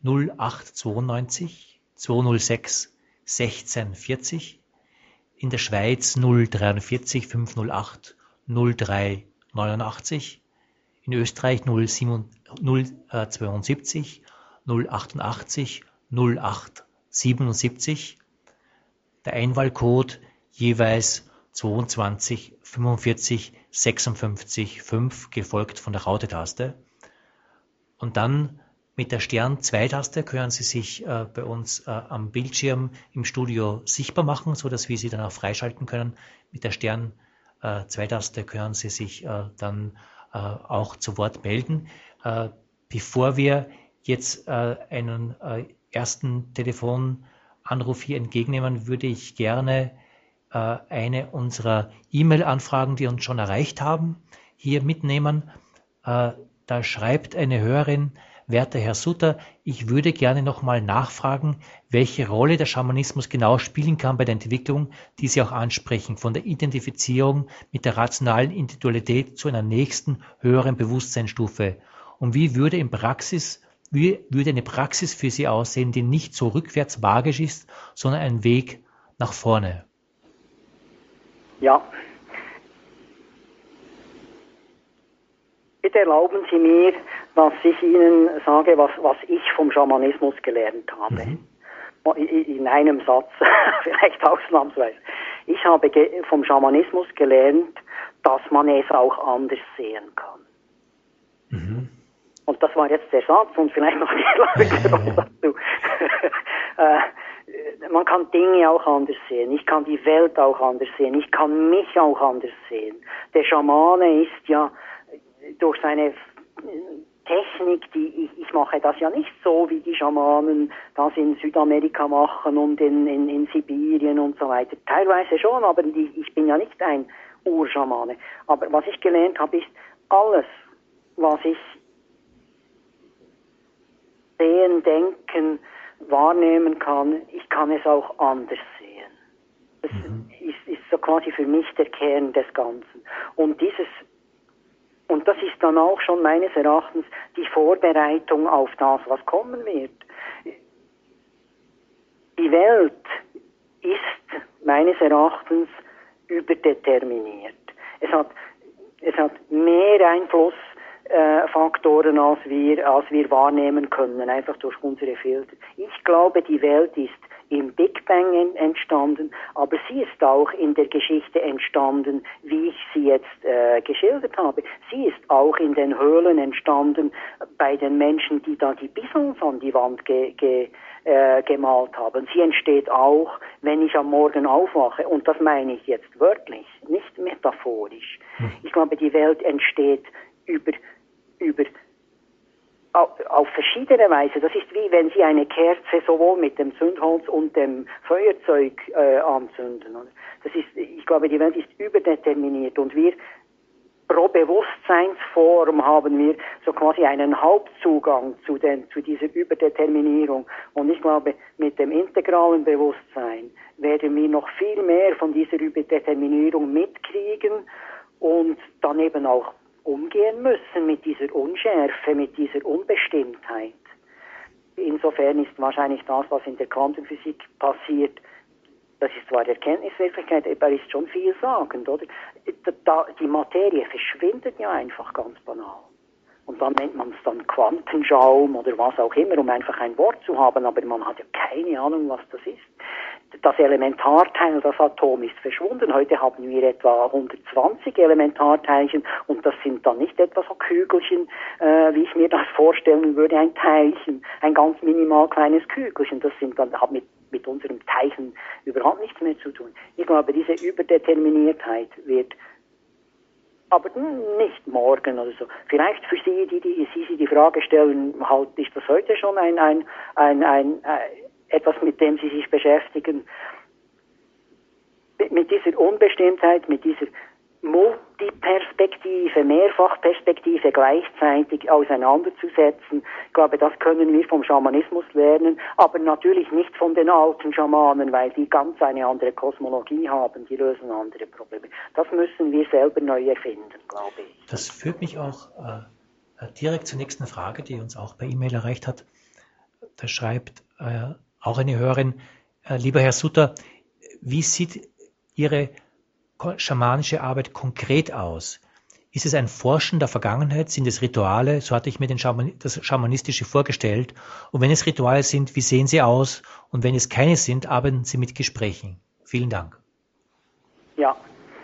0892 206 1640, in der Schweiz 043 508 0389, in Österreich 072 088 0877, der Einwahlcode jeweils 22 45 56 5, gefolgt von der Raute-Taste. Und dann mit der Stern-2-Taste können Sie sich bei uns am Bildschirm im Studio sichtbar machen, so dass wir Sie dann auch freischalten können. Mit der Stern-2-Taste können Sie sich dann auch zu Wort melden. Bevor wir jetzt einen ersten Telefonanruf hier entgegennehmen, würde ich gerne eine unserer E-Mail-Anfragen, die uns schon erreicht haben, hier mitnehmen. Da schreibt eine Hörerin: Werter Herr Sutter, ich würde gerne nochmal nachfragen, welche Rolle der Schamanismus genau spielen kann bei der Entwicklung, die Sie auch ansprechen, von der Identifizierung mit der rationalen Individualität zu einer nächsten, höheren Bewusstseinsstufe. Und wie würde eine Praxis für Sie aussehen, die nicht so rückwärts magisch ist, sondern ein Weg nach vorne? Ja. Bitte erlauben Sie mir, dass ich Ihnen sage, was ich vom Schamanismus gelernt habe. In einem Satz, vielleicht ausnahmsweise. Ich habe vom Schamanismus gelernt, dass man es auch anders sehen kann. Und das war jetzt der Satz und vielleicht noch die Erläuterung dazu. Man kann Dinge auch anders sehen. Ich kann die Welt auch anders sehen. Ich kann mich auch anders sehen. Der Schamane ist ja durch seine Technik, ich mache das ja nicht so, wie die Schamanen das in Südamerika machen und in Sibirien und so weiter. Teilweise schon, aber ich bin ja nicht ein Urschamane. Aber was ich gelernt habe, ist, alles, was ich sehen, denken, wahrnehmen kann, ich kann es auch anders sehen. Das ist so quasi für mich der Kern des Ganzen. Und das ist dann auch schon meines Erachtens die Vorbereitung auf das, was kommen wird. Die Welt ist meines Erachtens überdeterminiert. Es hat mehr Einflussfaktoren, als wir wahrnehmen können, einfach durch unsere Filter. Ich glaube, die Welt ist im Big Bang entstanden, aber sie ist auch in der Geschichte entstanden, wie ich sie jetzt geschildert habe. Sie ist auch in den Höhlen entstanden, bei den Menschen, die da die Bisons an die Wand gemalt haben. Sie entsteht auch, wenn ich am Morgen aufwache, und das meine ich jetzt wörtlich, nicht metaphorisch. Ich glaube, die Welt entsteht auf verschiedene Weise. Das ist wie wenn Sie eine Kerze sowohl mit dem Zündholz und dem Feuerzeug anzünden. Ich glaube, die Welt ist überdeterminiert und wir pro Bewusstseinsform haben wir so quasi einen Hauptzugang zu dieser Überdeterminierung. Und ich glaube, mit dem integralen Bewusstsein werden wir noch viel mehr von dieser Überdeterminierung mitkriegen und dann eben auch umgehen müssen mit dieser Unschärfe, mit dieser Unbestimmtheit. Insofern ist wahrscheinlich das, was in der Quantenphysik passiert, das ist zwar Erkenntniswirklichkeit, aber ist schon vielsagend, oder? Die Materie verschwindet ja einfach ganz banal. Und dann nennt man es dann Quantenschaum oder was auch immer, um einfach ein Wort zu haben, aber man hat ja keine Ahnung, was das ist. Das Elementarteil, das Atom, ist verschwunden. Heute haben wir etwa 120 Elementarteilchen und das sind dann nicht etwa so Kügelchen, wie ich mir das vorstellen würde, ein Teilchen, ein ganz minimal kleines Kügelchen. Das sind dann, hat mit unserem Teilchen überhaupt nichts mehr zu tun. Ich glaube, diese Überdeterminiertheit wird aber nicht morgen oder so. Vielleicht für Sie, die die Frage stellen, halt, ist das heute schon etwas, mit dem Sie sich beschäftigen, mit dieser Unbestimmtheit, mit dieser Multiperspektive, Mehrfachperspektive gleichzeitig auseinanderzusetzen. Ich glaube, das können wir vom Schamanismus lernen, aber natürlich nicht von den alten Schamanen, weil die ganz eine andere Kosmologie haben, die lösen andere Probleme. Das müssen wir selber neu erfinden, glaube ich. Das führt mich auch direkt zur nächsten Frage, die uns auch per E-Mail erreicht hat. Da schreibt auch eine Hörerin, lieber Herr Sutter, wie sieht Ihre schamanische Arbeit konkret aus? Ist es ein Forschen der Vergangenheit? Sind es Rituale? So hatte ich mir das Schamanistische vorgestellt. Und wenn es Rituale sind, wie sehen sie aus? Und wenn es keine sind, arbeiten Sie mit Gesprächen. Vielen Dank. Ja,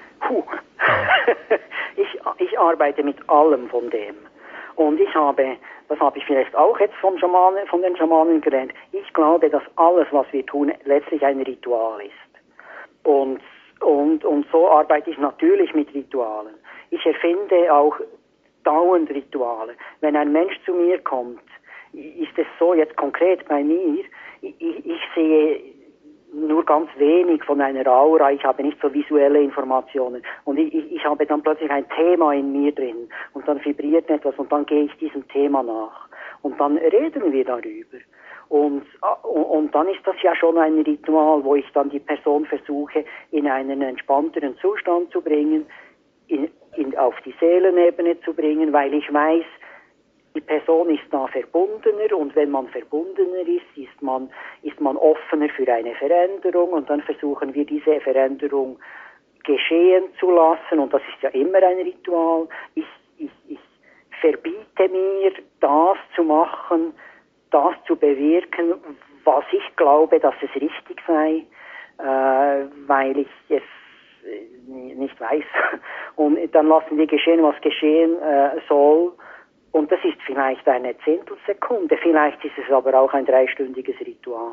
ich arbeite mit allem von dem. Und das habe ich vielleicht auch jetzt von den Schamanen gelernt, ich glaube, dass alles, was wir tun, letztlich ein Ritual ist. Und so arbeite ich natürlich mit Ritualen. Ich erfinde auch dauernd Rituale. Wenn ein Mensch zu mir kommt, ist es so jetzt konkret bei mir, ich sehe nur ganz wenig von einer Aura, ich habe nicht so visuelle Informationen und ich habe dann plötzlich ein Thema in mir drin und dann vibriert etwas und dann gehe ich diesem Thema nach und dann reden wir darüber. Und dann ist das ja schon ein Ritual, wo ich dann die Person versuche, in einen entspannteren Zustand zu bringen, auf die Seelenebene zu bringen, weil ich weiß, die Person ist da verbundener und wenn man verbundener ist man offener für eine Veränderung und dann versuchen wir diese Veränderung geschehen zu lassen und das ist ja immer ein Ritual. Ich verbiete mir, das zu machen, das zu bewirken, was ich glaube, dass es richtig sei, weil ich es nicht weiß. Und dann lassen wir geschehen, was geschehen soll. Und das ist vielleicht eine Zehntelsekunde, vielleicht ist es aber auch ein 3-stündiges Ritual.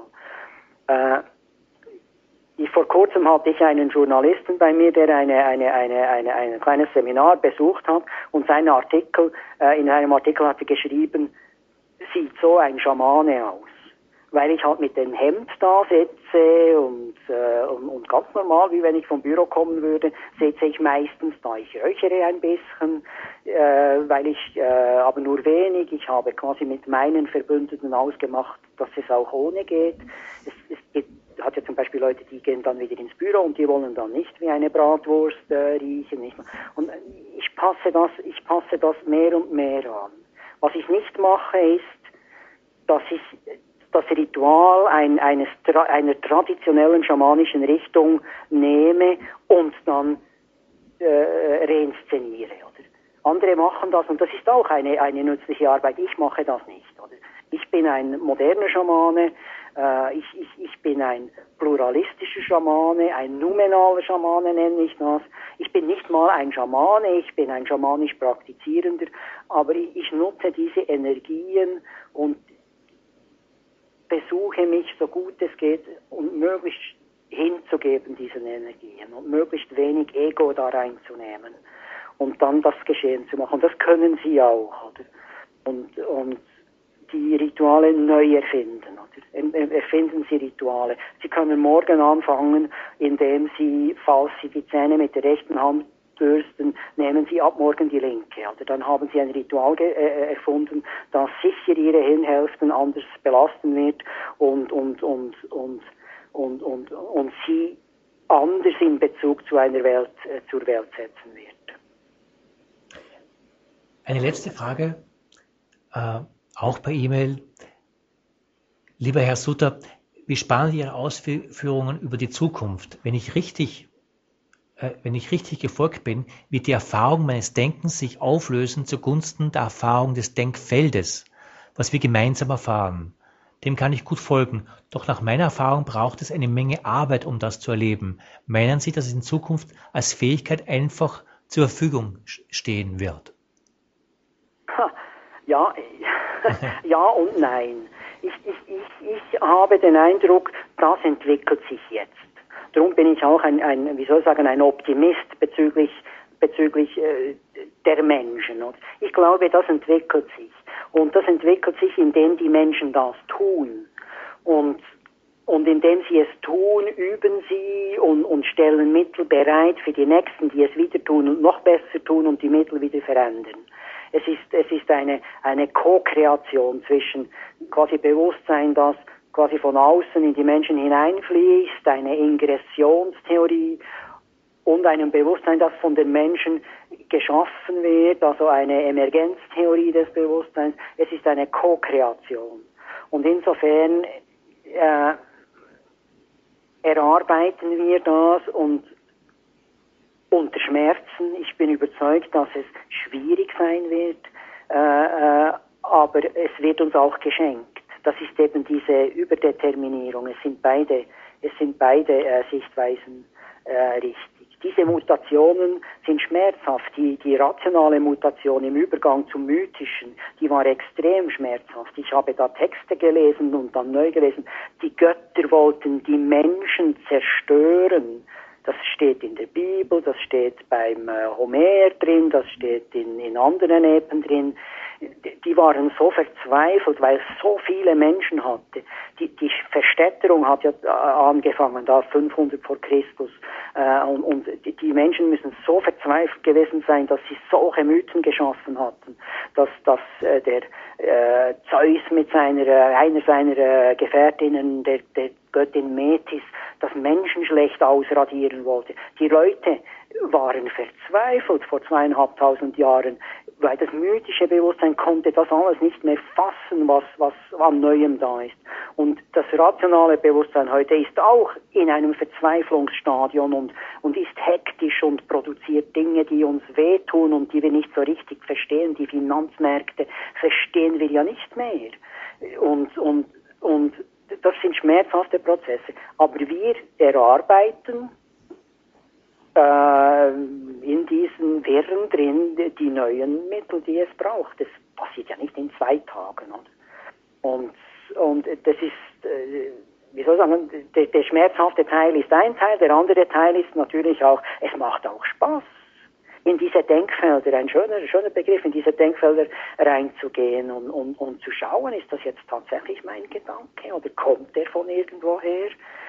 Vor kurzem hatte ich einen Journalisten bei mir, der ein kleines Seminar besucht hat und in einem Artikel hat er geschrieben, sieht so ein Schamane aus. Weil ich halt mit dem Hemd da sitze und ganz normal, wie wenn ich vom Büro kommen würde, sitze ich meistens da. Ich räuchere ein bisschen, weil ich aber nur wenig. Ich habe quasi mit meinen Verbündeten ausgemacht, dass es auch ohne geht. Es hat ja zum Beispiel Leute, die gehen dann wieder ins Büro und die wollen dann nicht wie eine Bratwurst riechen. Nicht mehr. Und ich passe das mehr und mehr an. Was ich nicht mache, ist, dass ich das Ritual einer traditionellen schamanischen Richtung nehme und dann reinszeniere. Oder? Andere machen das und das ist auch eine nützliche Arbeit. Ich mache das nicht. Oder? Ich bin ein moderner Schamane, ich bin ein pluralistischer Schamane, ein numenaler Schamane nenne ich das. Ich bin nicht mal ein Schamane, ich bin ein schamanisch Praktizierender, aber ich nutze diese Energien und versuche mich so gut es geht und möglichst hinzugeben diesen Energien und möglichst wenig Ego da reinzunehmen und dann das Geschehen zu machen. Und das können Sie auch, oder? Und die Rituale neu erfinden, oder? Erfinden Sie Rituale. Sie können morgen anfangen, indem Sie, falls Sie die Zähne mit der rechten Hand bürsten, nehmen Sie ab morgen die linke. Oder dann haben Sie ein Ritual erfunden, das sicher Ihre Hirnhälften anders belasten wird und Sie anders in Bezug zu einer Welt, zur Welt setzen wird. Eine letzte Frage, auch per E-Mail. Lieber Herr Sutter, wie spannend Ihre Ausführungen über die Zukunft. Wenn ich richtig gefolgt bin, wird die Erfahrung meines Denkens sich auflösen zugunsten der Erfahrung des Denkfeldes, was wir gemeinsam erfahren. Dem kann ich gut folgen, doch nach meiner Erfahrung braucht es eine Menge Arbeit, um das zu erleben. Meinen Sie, dass es in Zukunft als Fähigkeit einfach zur Verfügung stehen wird? Ja, ja und nein. Ich habe den Eindruck, das entwickelt sich jetzt. Darum bin ich auch ein Optimist bezüglich der Menschen. Ich glaube, das entwickelt sich. Und das entwickelt sich, indem die Menschen das tun. Und Und indem sie es tun, üben sie und stellen Mittel bereit für die Nächsten, die es wieder tun und noch besser tun und die Mittel wieder verändern. Es ist eine Co-Kreation zwischen quasi Bewusstsein, das quasi von außen in die Menschen hineinfließt, eine Ingressionstheorie und einem Bewusstsein, das von den Menschen geschaffen wird, also eine Emergenztheorie des Bewusstseins. Es ist eine Co-Kreation. Und insofern erarbeiten wir das und unter Schmerzen. Ich bin überzeugt, dass es schwierig sein wird, aber es wird uns auch geschenkt. Das ist eben diese Überdeterminierung. Es sind beide Sichtweisen richtig. Diese Mutationen sind schmerzhaft. Die rationale Mutation im Übergang zum Mythischen, die war extrem schmerzhaft. Ich habe da Texte gelesen und dann neu gelesen. Die Götter wollten die Menschen zerstören. Das steht in der Bibel, das steht beim Homer drin, das steht in anderen Epen drin. Die waren so verzweifelt, weil es so viele Menschen hatte. Die Verstädterung hat ja angefangen, da 500 vor Christus. Und die Menschen müssen so verzweifelt gewesen sein, dass sie solche Mythen geschaffen hatten, dass der Zeus mit einer seiner Gefährtinnen, der Göttin Metis, das Menschen schlecht ausradieren wollte. Die Leute waren verzweifelt vor 2500 Jahren, weil das mythische Bewusstsein konnte das alles nicht mehr fassen, was an Neuem da ist. Und das rationale Bewusstsein heute ist auch in einem Verzweiflungsstadion und ist hektisch und produziert Dinge, die uns wehtun und die wir nicht so richtig verstehen. Die Finanzmärkte verstehen wir ja nicht mehr. Und das sind schmerzhafte Prozesse. Aber wir erarbeiten in diesen Wirren drin die neuen Mittel, die es braucht. Das passiert ja nicht in 2 Tagen. Oder? Und das ist, wie soll ich sagen, der schmerzhafte Teil ist ein Teil, der andere Teil ist natürlich auch, es macht auch Spaß, in diese Denkfelder, ein schöner Begriff, in diese Denkfelder reinzugehen und zu schauen, ist das jetzt tatsächlich mein Gedanke oder kommt der von irgendwoher?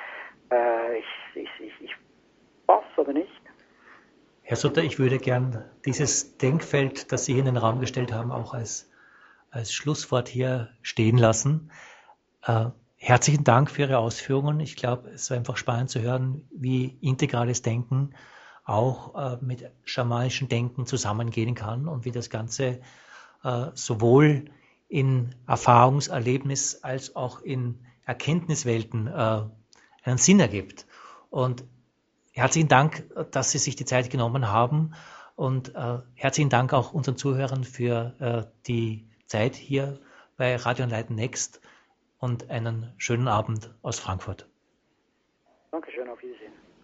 Ich Pass oder nicht? Herr Sutter, ich würde gern dieses Denkfeld, das Sie hier in den Raum gestellt haben, auch als Schlusswort hier stehen lassen. Herzlichen Dank für Ihre Ausführungen. Ich glaube, es war einfach spannend zu hören, wie integrales Denken auch mit schamanischem Denken zusammengehen kann und wie das Ganze sowohl in Erfahrungserlebnis als auch in Erkenntniswelten einen Sinn ergibt. Und herzlichen Dank, dass Sie sich die Zeit genommen haben und herzlichen Dank auch unseren Zuhörern für die Zeit hier bei Radio Enlighten Next und einen schönen Abend aus Frankfurt. Dankeschön, auf Wiedersehen.